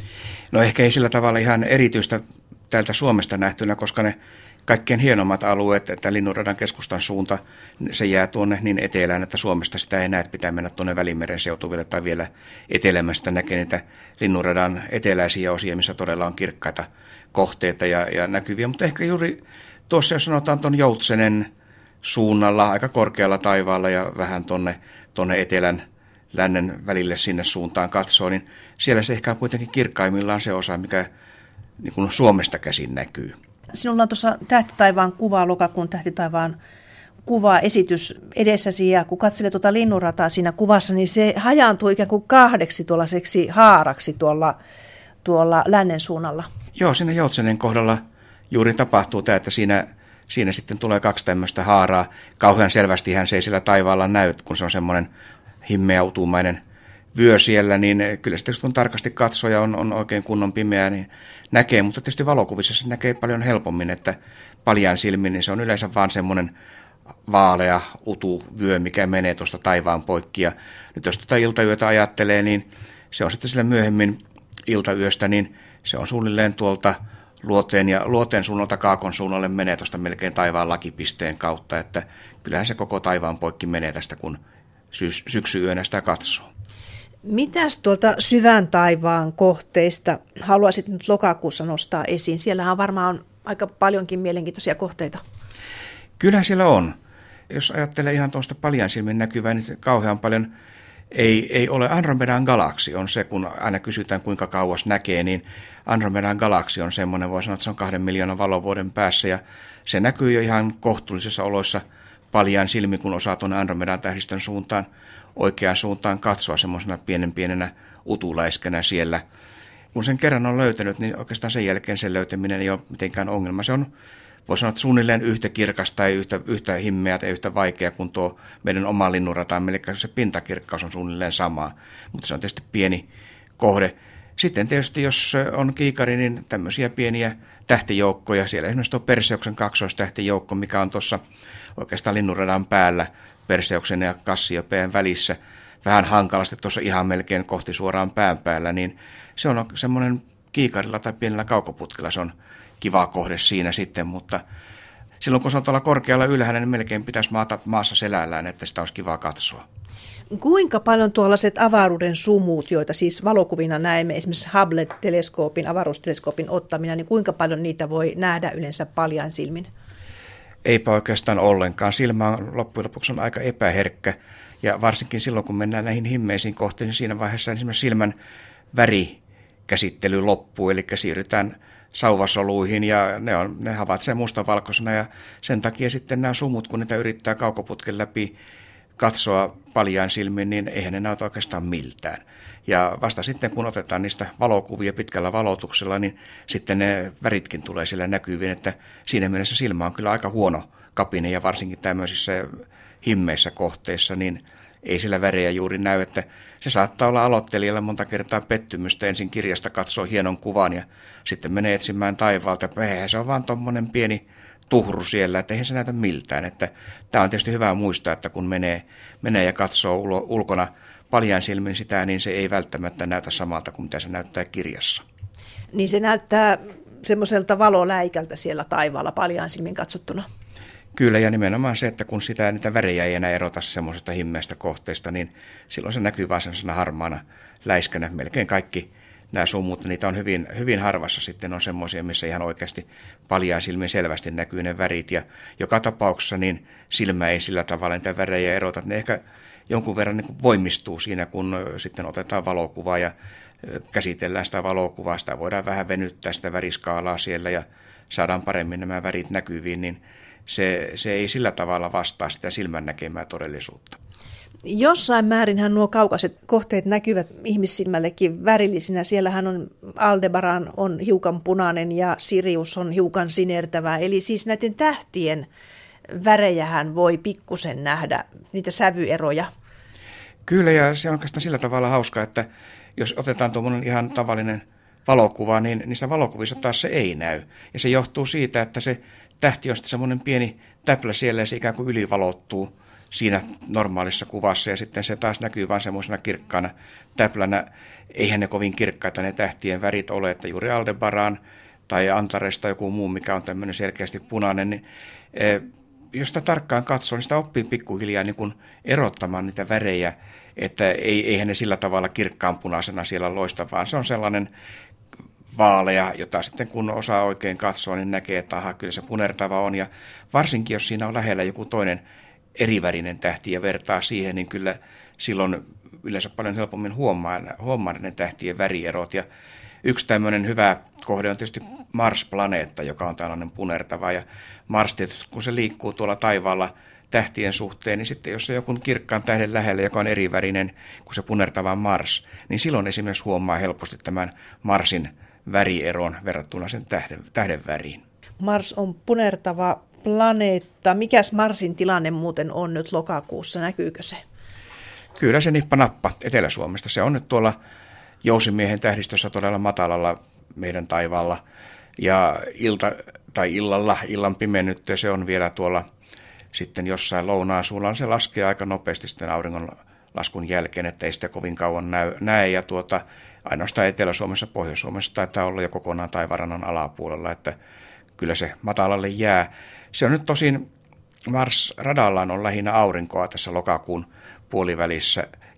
S5: No ehkä ei sillä tavalla ihan erityistä täältä Suomesta nähtynä, koska ne kaikkein hienommat alueet, että linnunradan keskustan suunta, se jää tuonne niin etelään, että Suomesta sitä ei näe, että pitää mennä tuonne Välimeren seutuville tai vielä etelämästä näkee niitä linnunradan eteläisiä osia, missä todella on kirkkaita kohteita ja, ja näkyviä, mutta ehkä juuri tuossa, jos sanotaan tuon Joutsenen suunnalla, aika korkealla taivaalla ja vähän tuonne tonne etelän lännen välille sinne suuntaan katsoo, niin siellä se ehkä on kuitenkin kirkkaimmillaan se osa, mikä niin kuin Suomesta käsin näkyy.
S3: Sinulla on tuossa tähtitaivaan kuva, lokakuun tähtitaivaan kuva, esitys edessäsi, ja kun katselee tuota linnunrataa siinä kuvassa, niin se hajaantuu ikään kuin kahdeksi tuollaiseksi haaraksi tuolla, tuolla lännen suunnalla.
S5: Joo, siinä Joutsenen kohdalla juuri tapahtuu tämä, että siinä, siinä sitten tulee kaksi tämmöistä haaraa. Kauhean selvästihän se ei sillä taivaalla näy, kun se on semmoinen himmeäutumainen vyö siellä, niin kyllä sitten kun tarkasti katsoja on, on oikein kunnon pimeää, niin näkee, mutta tietysti valokuvissa se näkee paljon helpommin, että paljaan silmin, niin se on yleensä vaan semmoinen vaalea utuvyö, mikä menee tuosta taivaan poikki. Ja nyt jos tuota iltayötä ajattelee, niin se on sitten sillä myöhemmin iltayöstä, niin se on suunnilleen tuolta luoteen ja luoteen suunnalta kaakon suunnalle menee tuosta melkein taivaan lakipisteen kautta, että kyllähän se koko taivaan poikki menee tästä, kun sy- syksyyönä sitä katsoo.
S3: Mitäs tuolta syvän taivaan kohteista haluaisit nyt lokakuussa nostaa esiin? Siellähän varmaan on aika paljonkin mielenkiintoisia kohteita.
S5: Kyllä siellä on. Jos ajattelee ihan tuosta paljan silmin näkyvää, niin kauhean paljon ei, ei ole. Andromedan galaksi on se, kun aina kysytään kuinka kauas näkee, niin Andromedan galaksi on semmoinen, voi sanoa, että se on kahden miljoonan valovuoden päässä ja se näkyy jo ihan kohtuullisissa oloissa paljain silmi, kun osaa tuonne Andromedan tähdistön suuntaan, oikeaan suuntaan katsoa semmoisena pienen pienenä utuläiskänä siellä. Kun sen kerran on löytänyt, niin oikeastaan sen jälkeen sen löytäminen ei ole mitenkään ongelma. Se on, voi sanoa, että suunnilleen yhtä kirkas tai yhtä, yhtä himmeä tai yhtä vaikea kuin tuo meidän oma linnunratamme, eli se pintakirkkaus on suunnilleen sama, mutta se on tietysti pieni kohde. Sitten tietysti, jos on kiikari, niin tämmöisiä pieniä tähtijoukkoja. Siellä esimerkiksi tuo Perseuksen kaksoistähtijoukko, mikä on tuossa oikeastaan linnunradan päällä Perseuksen ja Kassiopeen välissä, vähän hankalasti tuossa ihan melkein kohti suoraan pään päällä, niin se on semmoinen kiikarilla tai pienellä kaukoputkella, se on kiva kohde siinä sitten, mutta silloin kun se on tuolla korkealla ylhäällä, niin melkein pitäisi maata maassa selällään, että sitä olisi kiva katsoa.
S3: Kuinka paljon tuollaiset avaruuden sumut, joita siis valokuvina näemme, esimerkiksi Hubble-teleskoopin, avaruusteleskoopin ottamina, niin kuinka paljon niitä voi nähdä yleensä paljain silmin?
S5: Eipä oikeastaan ollenkaan. Silmä on loppujen lopuksi on aika epäherkkä, ja varsinkin silloin, kun mennään näihin himmeisiin kohtiin, niin siinä vaiheessa esimerkiksi silmän värikäsittely loppuu, eli siirrytään sauvasoluihin, ja ne, on, ne havaitsee mustavalkoisena, ja sen takia sitten nämä sumut, kun niitä yrittää kaukoputken läpi katsoa paljain silmin, niin eihän ne näytä oikeastaan miltään. Ja vasta sitten, kun otetaan niistä valokuvia pitkällä valotuksella, niin sitten ne väritkin tulee siellä näkyviin, että siinä mielessä silmä on kyllä aika huono kapine, ja varsinkin tämmöisissä himmeissä kohteissa, niin ei sillä värejä juuri näy, että se saattaa olla aloittelijalla monta kertaa pettymystä, ensin kirjasta katsoo hienon kuvan, ja sitten menee etsimään taivaalta, että eihän se on vaan tommonen pieni tuhru siellä, että eihän se näytä miltään. Että tämä on tietysti hyvä muistaa, että kun menee, menee ja katsoo ulo, ulkona paljain silmin sitä, niin se ei välttämättä näytä samalta kuin mitä se näyttää kirjassa.
S3: Niin se näyttää semmoiselta valoläikältä siellä taivaalla paljain silmin katsottuna.
S5: Kyllä, ja nimenomaan se, että kun sitä niitä värejä ei enää erota semmoisesta himmeistä kohteista, niin silloin se näkyy vaan sellaisena harmaana läiskänä. Melkein kaikki nämä sumut, niitä on hyvin, hyvin harvassa sitten on semmoisia, missä ihan oikeasti paljain silmin selvästi näkyy ne värit. Ja joka tapauksessa niin silmä ei sillä tavalla niitä värejä erota. Ne ehkä jonkun verran niin kuin voimistuu siinä, kun sitten otetaan valokuvaa ja käsitellään sitä valokuvaa. Sitä voidaan vähän venyttää sitä väriskaalaa siellä ja saadaan paremmin nämä värit näkyviin, niin se, se ei sillä tavalla vastaa sitä silmän näkemää todellisuutta.
S3: Jossain määrinhän nuo kaukaiset kohteet näkyvät ihmissilmällekin värillisinä. Siellähän on Aldebaran on hiukan punainen ja Sirius on hiukan sinertävää. Eli siis näiden tähtien värejähän voi pikkusen nähdä, niitä sävyeroja.
S5: Kyllä, ja se on oikeastaan sillä tavalla hauska, että jos otetaan tuommoinen ihan tavallinen valokuva, niin niissä valokuvissa taas se ei näy. Ja se johtuu siitä, että se tähti on sitten semmoinen pieni täplä siellä ja se ikään kuin ylivalottuu siinä normaalissa kuvassa ja sitten se taas näkyy vain semmoisena kirkkaana täplänä. Eihän ne kovin kirkkaita ne tähtien värit ole, että juuri Aldebaran tai Antares tai joku muu, mikä on tämmöinen selkeästi punainen, niin eh, jos sitä tarkkaan katsoo, niin sitä oppii pikkuhiljaa niin kuin erottamaan niitä värejä, että ei, eihän ne sillä tavalla kirkkaanpunaisena siellä loista, vaan se on sellainen vaalea, jota sitten kun osaa oikein katsoa, niin näkee, että aha, kyllä se punertava on. Ja varsinkin, jos siinä on lähellä joku toinen erivärinen tähti ja vertaa siihen, niin kyllä silloin yleensä paljon helpommin huomaa, huomaa ne tähtien värierot. Ja yksi tämmöinen hyvä kohde on tietysti Mars-planeetta, joka on tällainen punertava. Ja Mars tietysti, kun se liikkuu tuolla taivaalla tähtien suhteen, niin sitten jos se joku kirkkaan tähden lähellä, joka on erivärinen kuin se punertava Mars, niin silloin esimerkiksi huomaa helposti tämän Marsin värieron verrattuna sen tähden, tähden väriin.
S3: Mars on punertava planeetta. Mikäs Marsin tilanne muuten on nyt lokakuussa? Näkyykö se?
S5: Kyllä se nippa nappa Etelä-Suomesta. Se on nyt tuolla Jousimiehen tähdistössä todella matalalla meidän taivaalla. Ja ilta, tai illalla, illan pimennyttyä se on vielä tuolla sitten jossain lounaan suulla. Se laskee aika nopeasti sitten auringon laskun jälkeen, että ei sitä kovin kauan näy, näe. Ja tuota, ainoastaan Etelä-Suomessa, Pohjois-Suomessa taitaa olla jo kokonaan taivaanrannan alapuolella, että kyllä se matalalle jää. Se on nyt tosin, Mars radallaan on lähinnä aurinkoa tässä lokakuun puolivälissä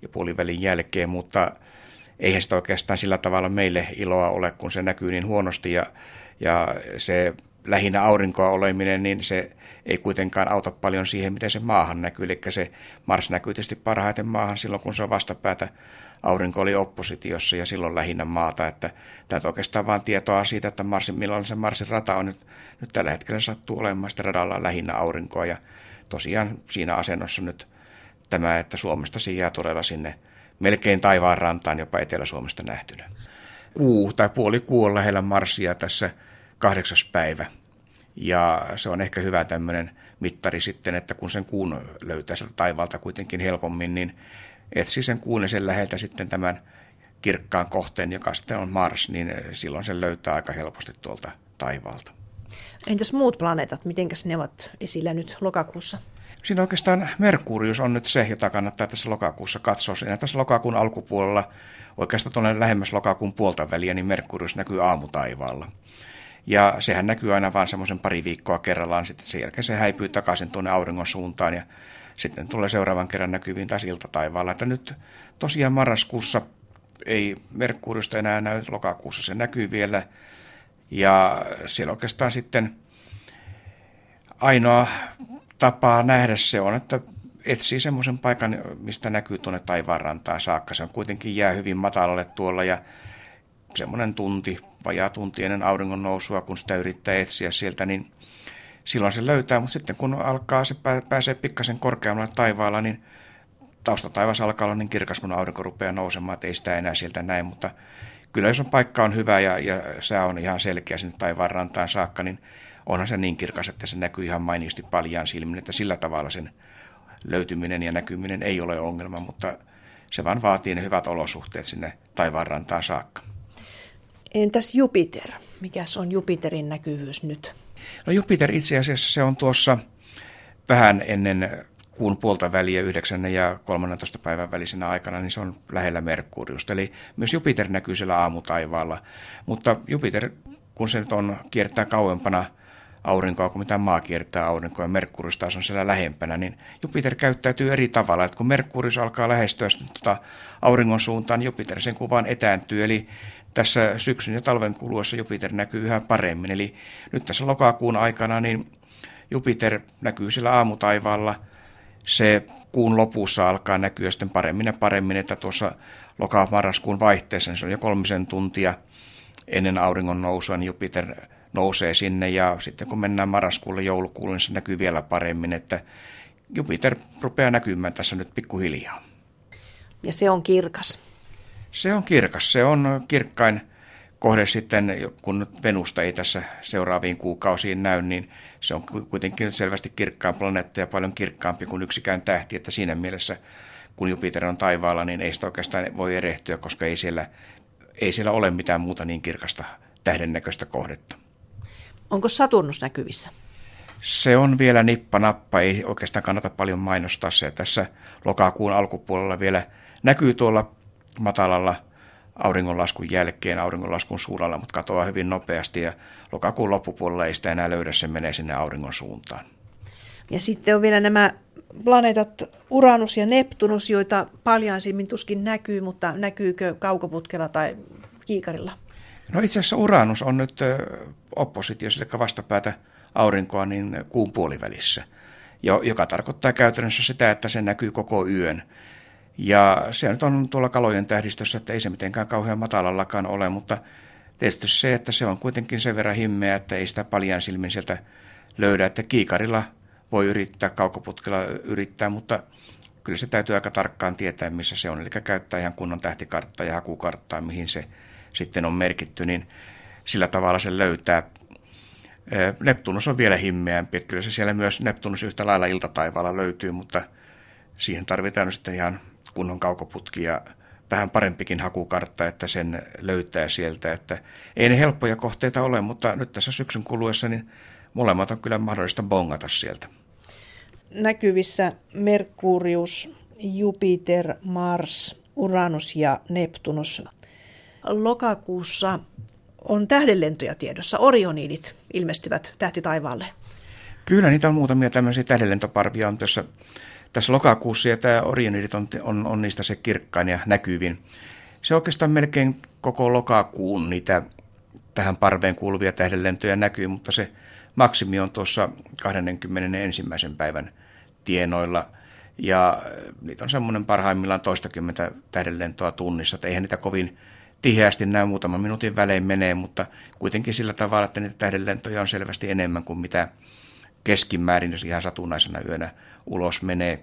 S5: ja puolivälin jälkeen, mutta eihän sitä oikeastaan sillä tavalla meille iloa ole, kun se näkyy niin huonosti ja, ja se lähinnä aurinkoa oleminen, niin se ei kuitenkaan auta paljon siihen, miten se maahan näkyy. Eli se Mars näkyy tietysti parhaiten maahan silloin, kun se on vastapäätä. Aurinko oli oppositiossa ja silloin lähinnä maata. Että tämä oikeastaan vain tietoa siitä, että Marsin, milloin se Marsin rata on nyt, nyt tällä hetkellä sattuu olemaan sitä radalla lähinnä aurinkoa. Ja tosiaan siinä asennossa nyt tämä, että Suomesta se jää todella sinne melkein taivaan rantaan jopa Etelä-Suomesta nähtynä. Kuu tai puoli kuu on lähellä Marsia tässä kahdeksas päivä. Ja se on ehkä hyvä tämmöinen mittari sitten, että kun sen kuun löytää sieltä taivaalta kuitenkin helpommin, niin etsi sen kuun ja sen läheltä sitten tämän kirkkaan kohteen, joka sitten on Mars, niin silloin sen löytää aika helposti tuolta taivaalta.
S3: Entäs muut planeetat, mitenkäs ne ovat esillä nyt lokakuussa?
S5: Siinä oikeastaan Merkurius on nyt se, jota kannattaa tässä lokakuussa katsoa. Siinä tässä lokakuun alkupuolella, oikeastaan tuonne lähemmäs lokakuun puolta väliä, niin Merkurius näkyy aamutaivaalla. Ja sehän näkyy aina vain semmoisen pari viikkoa kerrallaan, sitten sen jälkeen se häipyy takaisin tuonne auringon suuntaan ja sitten tulee seuraavan kerran näkyviin taas iltataivaalla. Että nyt tosiaan marraskuussa ei Merkuriusta enää näy, lokakuussa se näkyy vielä ja siellä oikeastaan sitten ainoa tapa nähdä se on, että etsii semmoisen paikan, mistä näkyy tuonne taivaanrantaan saakka. Se on kuitenkin jää hyvin matalalle tuolla ja semmoinen tunti, vajaa tunti ennen auringon nousua, kun sitä yrittää etsiä sieltä, niin silloin se löytää, mutta sitten kun alkaa se pääsee pikkasen korkeammalle taivaalla, niin taustataivas alkaa olla niin kirkas, kun aurinko rupeaa nousemaan, että ei sitä enää sieltä näe, mutta kyllä jos on paikka on hyvä ja, ja sää on ihan selkeä sinne taivaanrantaan saakka, niin onhan se niin kirkas, että se näkyy ihan mainiisti paljaan silmin, että sillä tavalla sen löytyminen ja näkyminen ei ole ongelma, mutta se vaan vaatii ne hyvät olosuhteet sinne taivaanrantaan saakka.
S3: Entäs Jupiter? Mikäs on Jupiterin näkyvyys nyt?
S5: No Jupiter itse asiassa se on tuossa vähän ennen kuun puolta väliä yhdeksännen ja kolmannentoista päivän välisenä aikana, niin se on lähellä Merkuriusta. Eli myös Jupiter näkyy siellä aamutaivaalla, mutta Jupiter, kun se nyt on, kiertää kauempana aurinkoa kuin mitä maa kiertää aurinkoa ja Merkurius taas on siellä lähempänä, niin Jupiter käyttäytyy eri tavalla. Että kun Merkurius alkaa lähestyä tuota auringon suuntaan, niin Jupiter sen kuvaan etääntyy. Eli tässä syksyn ja talven kuluessa Jupiter näkyy yhä paremmin. Eli nyt tässä lokakuun aikana niin Jupiter näkyy siellä aamutaivaalla. Se kuun lopussa alkaa näkyä sitten paremmin ja paremmin, että tuossa loka-marraskuun vaihteessa niin se on jo kolmisen tuntia ennen auringon nousua, niin Jupiter nousee sinne ja sitten kun mennään marraskuulle joulukuulle, niin se näkyy vielä paremmin, että Jupiter rupeaa näkymään tässä nyt pikkuhiljaa.
S3: Ja se on kirkas.
S5: Se on kirkas. Se on kirkkain kohde sitten, kun Venusta ei tässä seuraaviin kuukausiin näy, niin se on kuitenkin selvästi kirkkain planeetta ja paljon kirkkaampi kuin yksikään tähti, että siinä mielessä kun Jupiter on taivaalla, niin ei sitä oikeastaan voi erehtyä, koska ei siellä, ei siellä ole mitään muuta niin kirkasta tähdennäköistä kohdetta.
S3: Onko Saturnus näkyvissä?
S5: Se on vielä nippa-nappa, ei oikeastaan kannata paljon mainostaa se. Tässä lokakuun alkupuolella vielä näkyy tuolla matalalla auringonlaskun jälkeen, auringonlaskun suunnalla, mutta katoaa hyvin nopeasti ja lokakuun loppupuolella ei sitä enää löydä, se menee sinne auringon suuntaan.
S3: Ja sitten on vielä nämä planeetat Uranus ja Neptunus, joita paljaan silmin tuskin näkyy, mutta näkyykö kaukoputkella tai kiikarilla?
S5: No itse asiassa Uranus on nyt oppositiossa, eli vastapäätä aurinkoa, niin kuun puolivälissä, joka tarkoittaa käytännössä sitä, että se näkyy koko yön. Ja se nyt on tuolla Kalojen tähdistössä, että ei se mitenkään kauhean matalallakaan ole, mutta tietysti se, että se on kuitenkin sen verran himmeä, että ei sitä paljaan silmin sieltä löydä, että kiikarilla voi yrittää, kaukoputkella yrittää, mutta kyllä se täytyy aika tarkkaan tietää, missä se on, eli käyttää ihan kunnon tähtikarttaa ja hakukarttaa, mihin se sitten on merkitty, niin sillä tavalla se löytää. Neptunus on vielä himmeämpi, että kyllä se siellä myös Neptunus yhtä lailla iltataivaalla löytyy, mutta siihen tarvitaan sitten ihan kunnon kaukoputki ja vähän parempikin hakukartta, että sen löytää sieltä. Että ei ne helppoja kohteita ole, mutta nyt tässä syksyn kuluessa niin molemmat on kyllä mahdollista bongata sieltä.
S3: Näkyvissä Merkurius, Jupiter, Mars, Uranus ja Neptunus. Lokakuussa on tähdenlentoja tiedossa. Orionidit ilmestyvät tähtitaivaalle.
S5: Kyllä niitä on muutamia tämmöisiä tähdenlentoparvia on tuossa tässä lokakuussa ja tämä Orionidit on, on, on niistä se kirkkain ja näkyvin. Se oikeastaan melkein koko lokakuun niitä tähän parveen kuuluvia tähdenlentoja näkyy, mutta se maksimi on tuossa kaksikymmentäyksi päivän tienoilla. Ja niitä on semmoinen parhaimmillaan toistakymmentä tähdenlentoa tunnissa, että eihän niitä kovin tiheästi näy, muutaman minuutin välein menee, mutta kuitenkin sillä tavalla, että niitä tähdenlentoja on selvästi enemmän kuin mitä keskimäärin, jos ihan satunnaisena yönä ulos menee.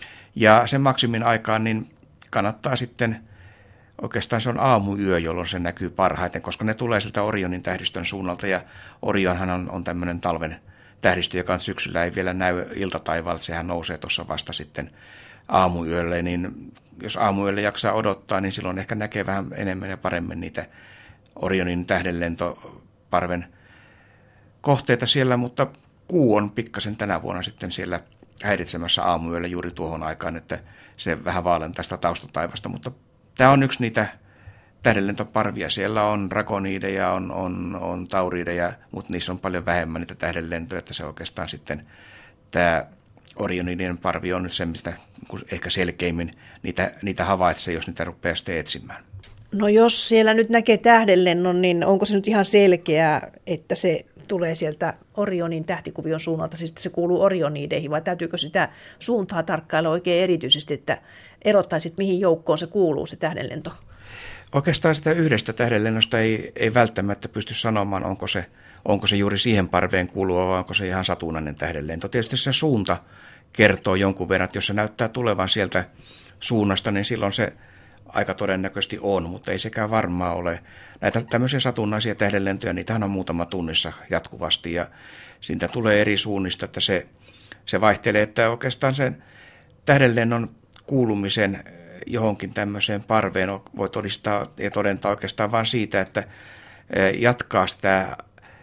S5: Ja sen maksimin aikaan niin kannattaa sitten, oikeastaan se on aamuyö, jolloin se näkyy parhaiten, koska ne tulee sieltä Orionin tähdistön suunnalta, ja Orionhan on, on tämmöinen talven tähdistö, joka syksyllä ei vielä näy iltataivaalta, sehän nousee tuossa vasta sitten aamuyölle, niin jos aamuyölle jaksaa odottaa, niin silloin ehkä näkee vähän enemmän ja paremmin niitä Orionin tähdenlentoparven kohteita siellä, mutta kuu on pikkasen tänä vuonna sitten siellä häiritsemässä aamuyöllä juuri tuohon aikaan, että se vähän vaalentaa sitä taustataivasta, mutta tämä on yksi niitä tähdenlentoparvia. Siellä on drakoniideja, on, on, on tauriideja, mutta niissä on paljon vähemmän niitä tähdenlentoja, että se oikeastaan sitten tämä Orionidien parvi on nyt se, mistä ehkä selkeimmin niitä, niitä havaitsee, jos niitä rupeaa sitten etsimään.
S3: No jos siellä nyt näkee tähdenlennon, niin onko se nyt ihan selkeää, että se tulee sieltä Orionin tähtikuvion suunnalta, siis että se kuuluu Orionideihin, vai täytyykö sitä suuntaa tarkkailla oikein erityisesti, että erottaisit, mihin joukkoon se kuuluu, se tähdenlento?
S5: Oikeastaan sitä yhdestä tähdenlennosta ei, ei välttämättä pysty sanomaan, onko se, onko se juuri siihen parveen kuuluva vai onko se ihan satunnainen tähdenlento. Tietysti se suunta kertoo jonkun verran, että jos se näyttää tulevan sieltä suunnasta, niin silloin se aika todennäköisesti on, mutta ei sekään varmaa ole. Näitä tämmöisiä satunnaisia tähdenlentoja, niitähän on muutama tunnissa jatkuvasti ja siitä tulee eri suunnista, että se, se vaihtelee, että oikeastaan sen tähdenlennon kuulumisen johonkin tämmöiseen parveen voi todistaa ja todentaa oikeastaan vain siitä, että jatkaa sitä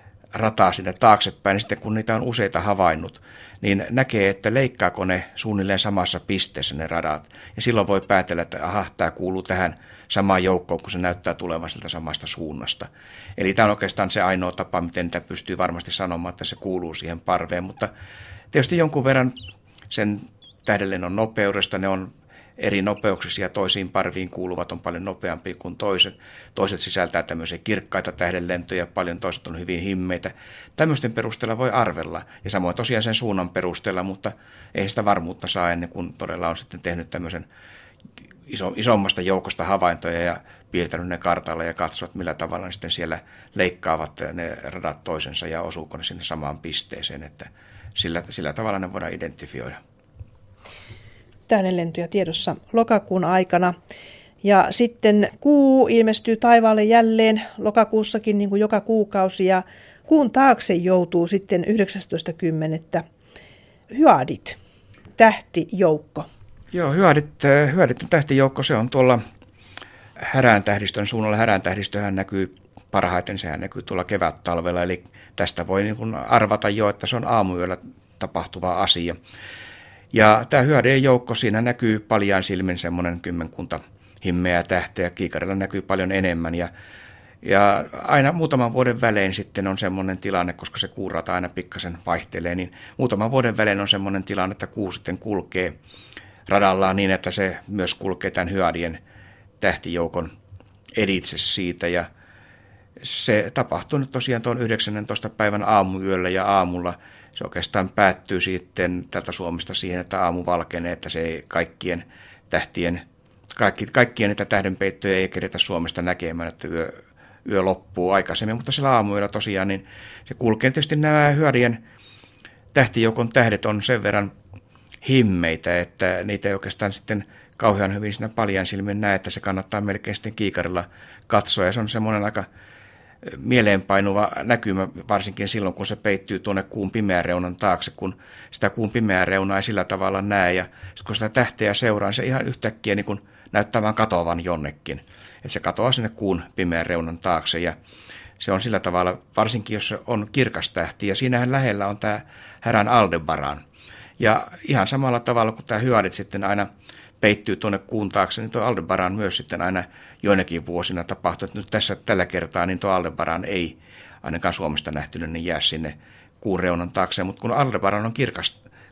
S5: rataa sinne taaksepäin, niin sitten kun niitä on useita havainnut, niin näkee, että leikkaako ne suunnilleen samassa pisteessä ne radat. Ja silloin voi päätellä, että aha, tämä kuuluu tähän samaan joukkoon, kun se näyttää tulevan sieltä samasta suunnasta. Eli tämä on oikeastaan se ainoa tapa, miten tämä pystyy varmasti sanomaan, että se kuuluu siihen parveen. Mutta tietysti jonkun verran sen tähdenlennon nopeudesta, ne on eri nopeuksissa ja toisiin parviin kuuluvat on paljon nopeampia kuin toiset. Toiset sisältää tämmöisiä kirkkaita tähdenlentoja, paljon toiset on hyvin himmeitä. Tämmöisten perusteella voi arvella ja samoin tosiaan sen suunnan perusteella, mutta ei sitä varmuutta saa ennen kuin todella on sitten tehnyt tämmöisen iso, isommasta joukosta havaintoja ja piirtänyt ne kartalle ja katsovat, millä tavalla ne sitten siellä leikkaavat ne radat toisensa ja osuuko ne sinne samaan pisteeseen, että sillä, sillä tavalla ne voidaan identifioida.
S3: Tähdenlentoja tiedossa lokakuun aikana. Ja sitten kuu ilmestyy taivaalle jälleen lokakuussakin niin kuin joka kuukausi ja kuun taakse joutuu sitten yhdeksästoista kymmenettä Hyadit, tähtijoukko.
S5: Joo, Hyadit, Hyadit tähtijoukko, se on tuolla Härän tähdistön suunnalla. Härän tähdistöhän näkyy parhaiten, sehän näkyy tuolla kevät-talvella, eli tästä voi niin kuin arvata jo, että se on aamuyöllä tapahtuva asia. Ja tämä Hyadien joukko, siinä näkyy paljaan silmin semmoinen kymmenkunta himmeää tähteä, kiikarilla näkyy paljon enemmän ja, ja aina muutaman vuoden välein sitten on semmoinen tilanne, koska se kuurata aina pikkasen vaihtelee, niin muutaman vuoden välein on semmoinen tilanne, että kuu sitten kulkee radallaan niin, että se myös kulkee tämän Hyadien tähtijoukon editse siitä ja se tapahtui nyt tosiaan tuon yhdeksännentoista päivän aamuyöllä ja aamulla. Se oikeastaan päättyy sitten tältä Suomesta siihen, että aamu valkenee, että se ei kaikkien tähtien, kaikki, kaikkien niitä tähdenpeittoja ei kerätä Suomesta näkemään, että yö, yö loppuu aikaisemmin, mutta sillä aamuyöllä tosiaan niin se kulkee. Tietysti nämä Hyadien tähtijoukon tähdet on sen verran himmeitä, että niitä ei oikeastaan sitten kauhean hyvin siinä paljain silmin näe, että se kannattaa melkein sitten kiikarilla katsoa ja se on semmoinen aika mieleenpainuva näkymä, varsinkin silloin, kun se peittyy tuonne kuun pimeän reunan taakse, kun sitä kuun pimeää reunaa ei sillä tavalla näe, ja sitten kun sitä tähteä seuraa, niin se ihan yhtäkkiä niin kuin näyttää vaan katoavan jonnekin. Että se katoaa sinne kuun pimeän reunan taakse, ja se on sillä tavalla, varsinkin jos se on kirkas tähti, ja siinähän lähellä on tämä Härän Aldebaran. Ja ihan samalla tavalla, kun tämä Hyadit sitten aina peittyy tuonne kuun taakse, niin tuo Aldebaran myös sitten aina joinakin vuosina tapahtuu. Että nyt tässä tällä kertaa niin tuo Aldebaran ei ainakaan Suomesta nähtynä niin jää sinne kuun reunan taakse, mutta kun Aldebaran on kirkas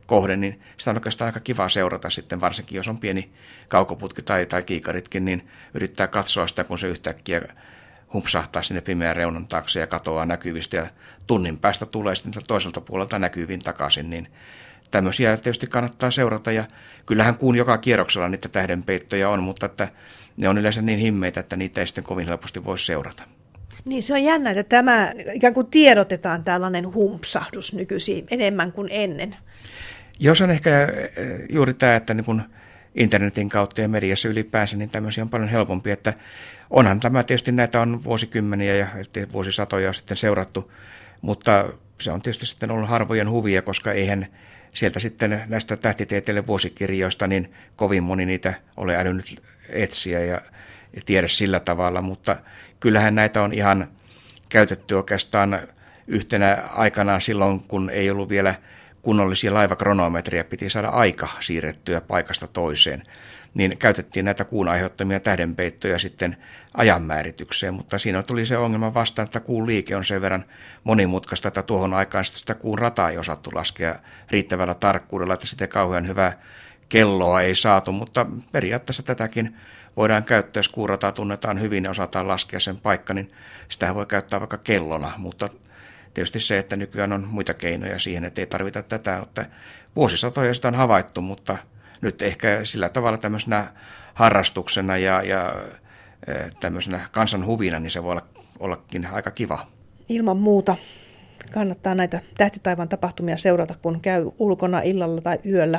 S5: kohde, niin sitä on oikeastaan aika kiva seurata sitten, varsinkin jos on pieni kaukoputki tai, tai kiikaritkin, niin yrittää katsoa sitä, kun se yhtäkkiä humpsahtaa sinne pimeän reunan taakse ja katoaa näkyvistä ja tunnin päästä tulee sitten toiselta puolelta näkyviin takaisin, niin tämmöisiä tietysti kannattaa seurata ja kyllähän kuun joka kierroksella niitä tähdenpeittoja on, mutta että ne on yleensä niin himmeitä, että niitä ei sitten kovin helposti voi seurata.
S3: Niin se on jännä, että tämä ikään kuin tiedotetaan tällainen humpsahdus nykyisin enemmän kuin ennen.
S5: Jos on ehkä juuri tämä, että niin kun internetin kautta ja mediassa ylipäänsä, niin tämmöisiä on paljon helpompi, että onhan tämä tietysti näitä on vuosikymmeniä ja vuosisatoja sitten seurattu, mutta se on tietysti sitten ollut harvojen huvia, koska eihän sieltä sitten näistä tähtitieteiden vuosikirjoista niin kovin moni niitä ole älynyt etsiä ja, ja tiedä sillä tavalla, mutta kyllähän näitä on ihan käytetty oikeastaan yhtenä aikanaan silloin, kun ei ollut vielä kunnollisia laivakronometreja, piti saada aika siirrettyä paikasta toiseen, niin käytettiin näitä kuun aiheuttamia tähdenpeittoja sitten ajanmääritykseen, mutta siinä tuli se ongelma vastaan, että kuun liike on sen verran monimutkaista, että tuohon aikaan sitä kuun rataa ei osattu laskea riittävällä tarkkuudella, että sitten kauhean hyvää kelloa ei saatu, mutta periaatteessa tätäkin voidaan käyttää, jos kuun rata tunnetaan hyvin ja osataan laskea sen paikka, niin sitä voi käyttää vaikka kellona, mutta tietysti se, että nykyään on muita keinoja siihen, että ei tarvita tätä, että vuosisatoja sitä on havaittu, mutta nyt ehkä sillä tavalla tämmöisenä harrastuksena ja, ja tämmöisenä kansan huvina, niin se voi olla, ollakin aika kiva.
S3: Ilman muuta kannattaa näitä tähtitaivaan tapahtumia seurata, kun käy ulkona illalla tai yöllä.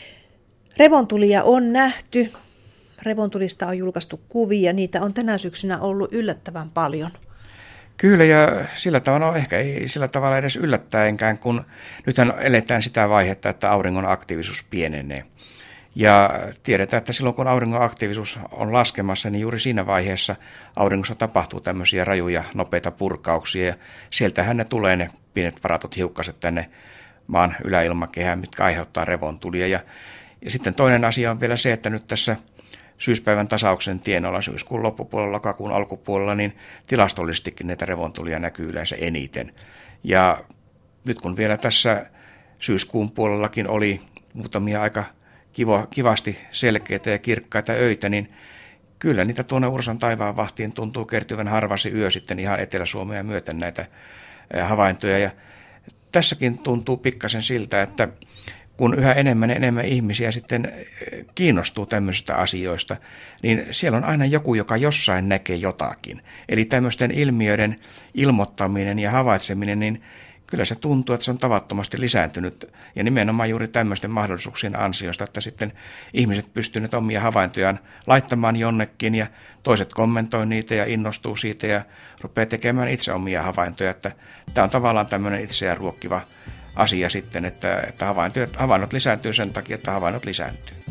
S3: Revontulia on nähty. Revontulista on julkaistu kuvia. Niitä on tänä syksynä ollut yllättävän paljon.
S5: Kyllä, ja sillä tavalla, no ehkä ei sillä tavalla edes yllättäenkään, kun nythän eletään sitä vaihetta, että auringon aktiivisuus pienenee. Ja tiedetään, että silloin kun auringon aktiivisuus on laskemassa, niin juuri siinä vaiheessa auringossa tapahtuu tämmöisiä rajuja, nopeita purkauksia, ja sieltähän ne tulee ne pienet varatut hiukkaset tänne maan yläilmakehään, mitkä aiheuttaa revontulia. Ja, ja sitten toinen asia on vielä se, että nyt tässä syyspäivän tasauksen tienoilla syyskuun loppupuolella, lokakuun alkupuolella, niin tilastollisestikin näitä revontulia näkyy yleensä eniten. Ja nyt kun vielä tässä syyskuun puolellakin oli muutamia aika kiva, kivasti selkeitä ja kirkkaita öitä, niin kyllä niitä tuonne Ursan taivaan vahtiin tuntuu kertyvän harvasi yö sitten ihan Etelä-Suomea myöten näitä havaintoja. Ja tässäkin tuntuu pikkasen siltä, että kun yhä enemmän ja enemmän ihmisiä sitten kiinnostuu tämmöisistä asioista, niin siellä on aina joku, joka jossain näkee jotakin. Eli tämmöisten ilmiöiden ilmoittaminen ja havaitseminen, niin kyllä se tuntuu, että se on tavattomasti lisääntynyt. Ja nimenomaan juuri tämmöisten mahdollisuuksien ansiosta, että sitten ihmiset pystyvät omia havaintojaan laittamaan jonnekin ja toiset kommentoi niitä ja innostuu siitä ja rupeaa tekemään itse omia havaintoja. Että tämä on tavallaan tämmöinen itseään ruokkiva asia sitten, että, että havainnot lisääntyy sen takia, että havainnot lisääntyy.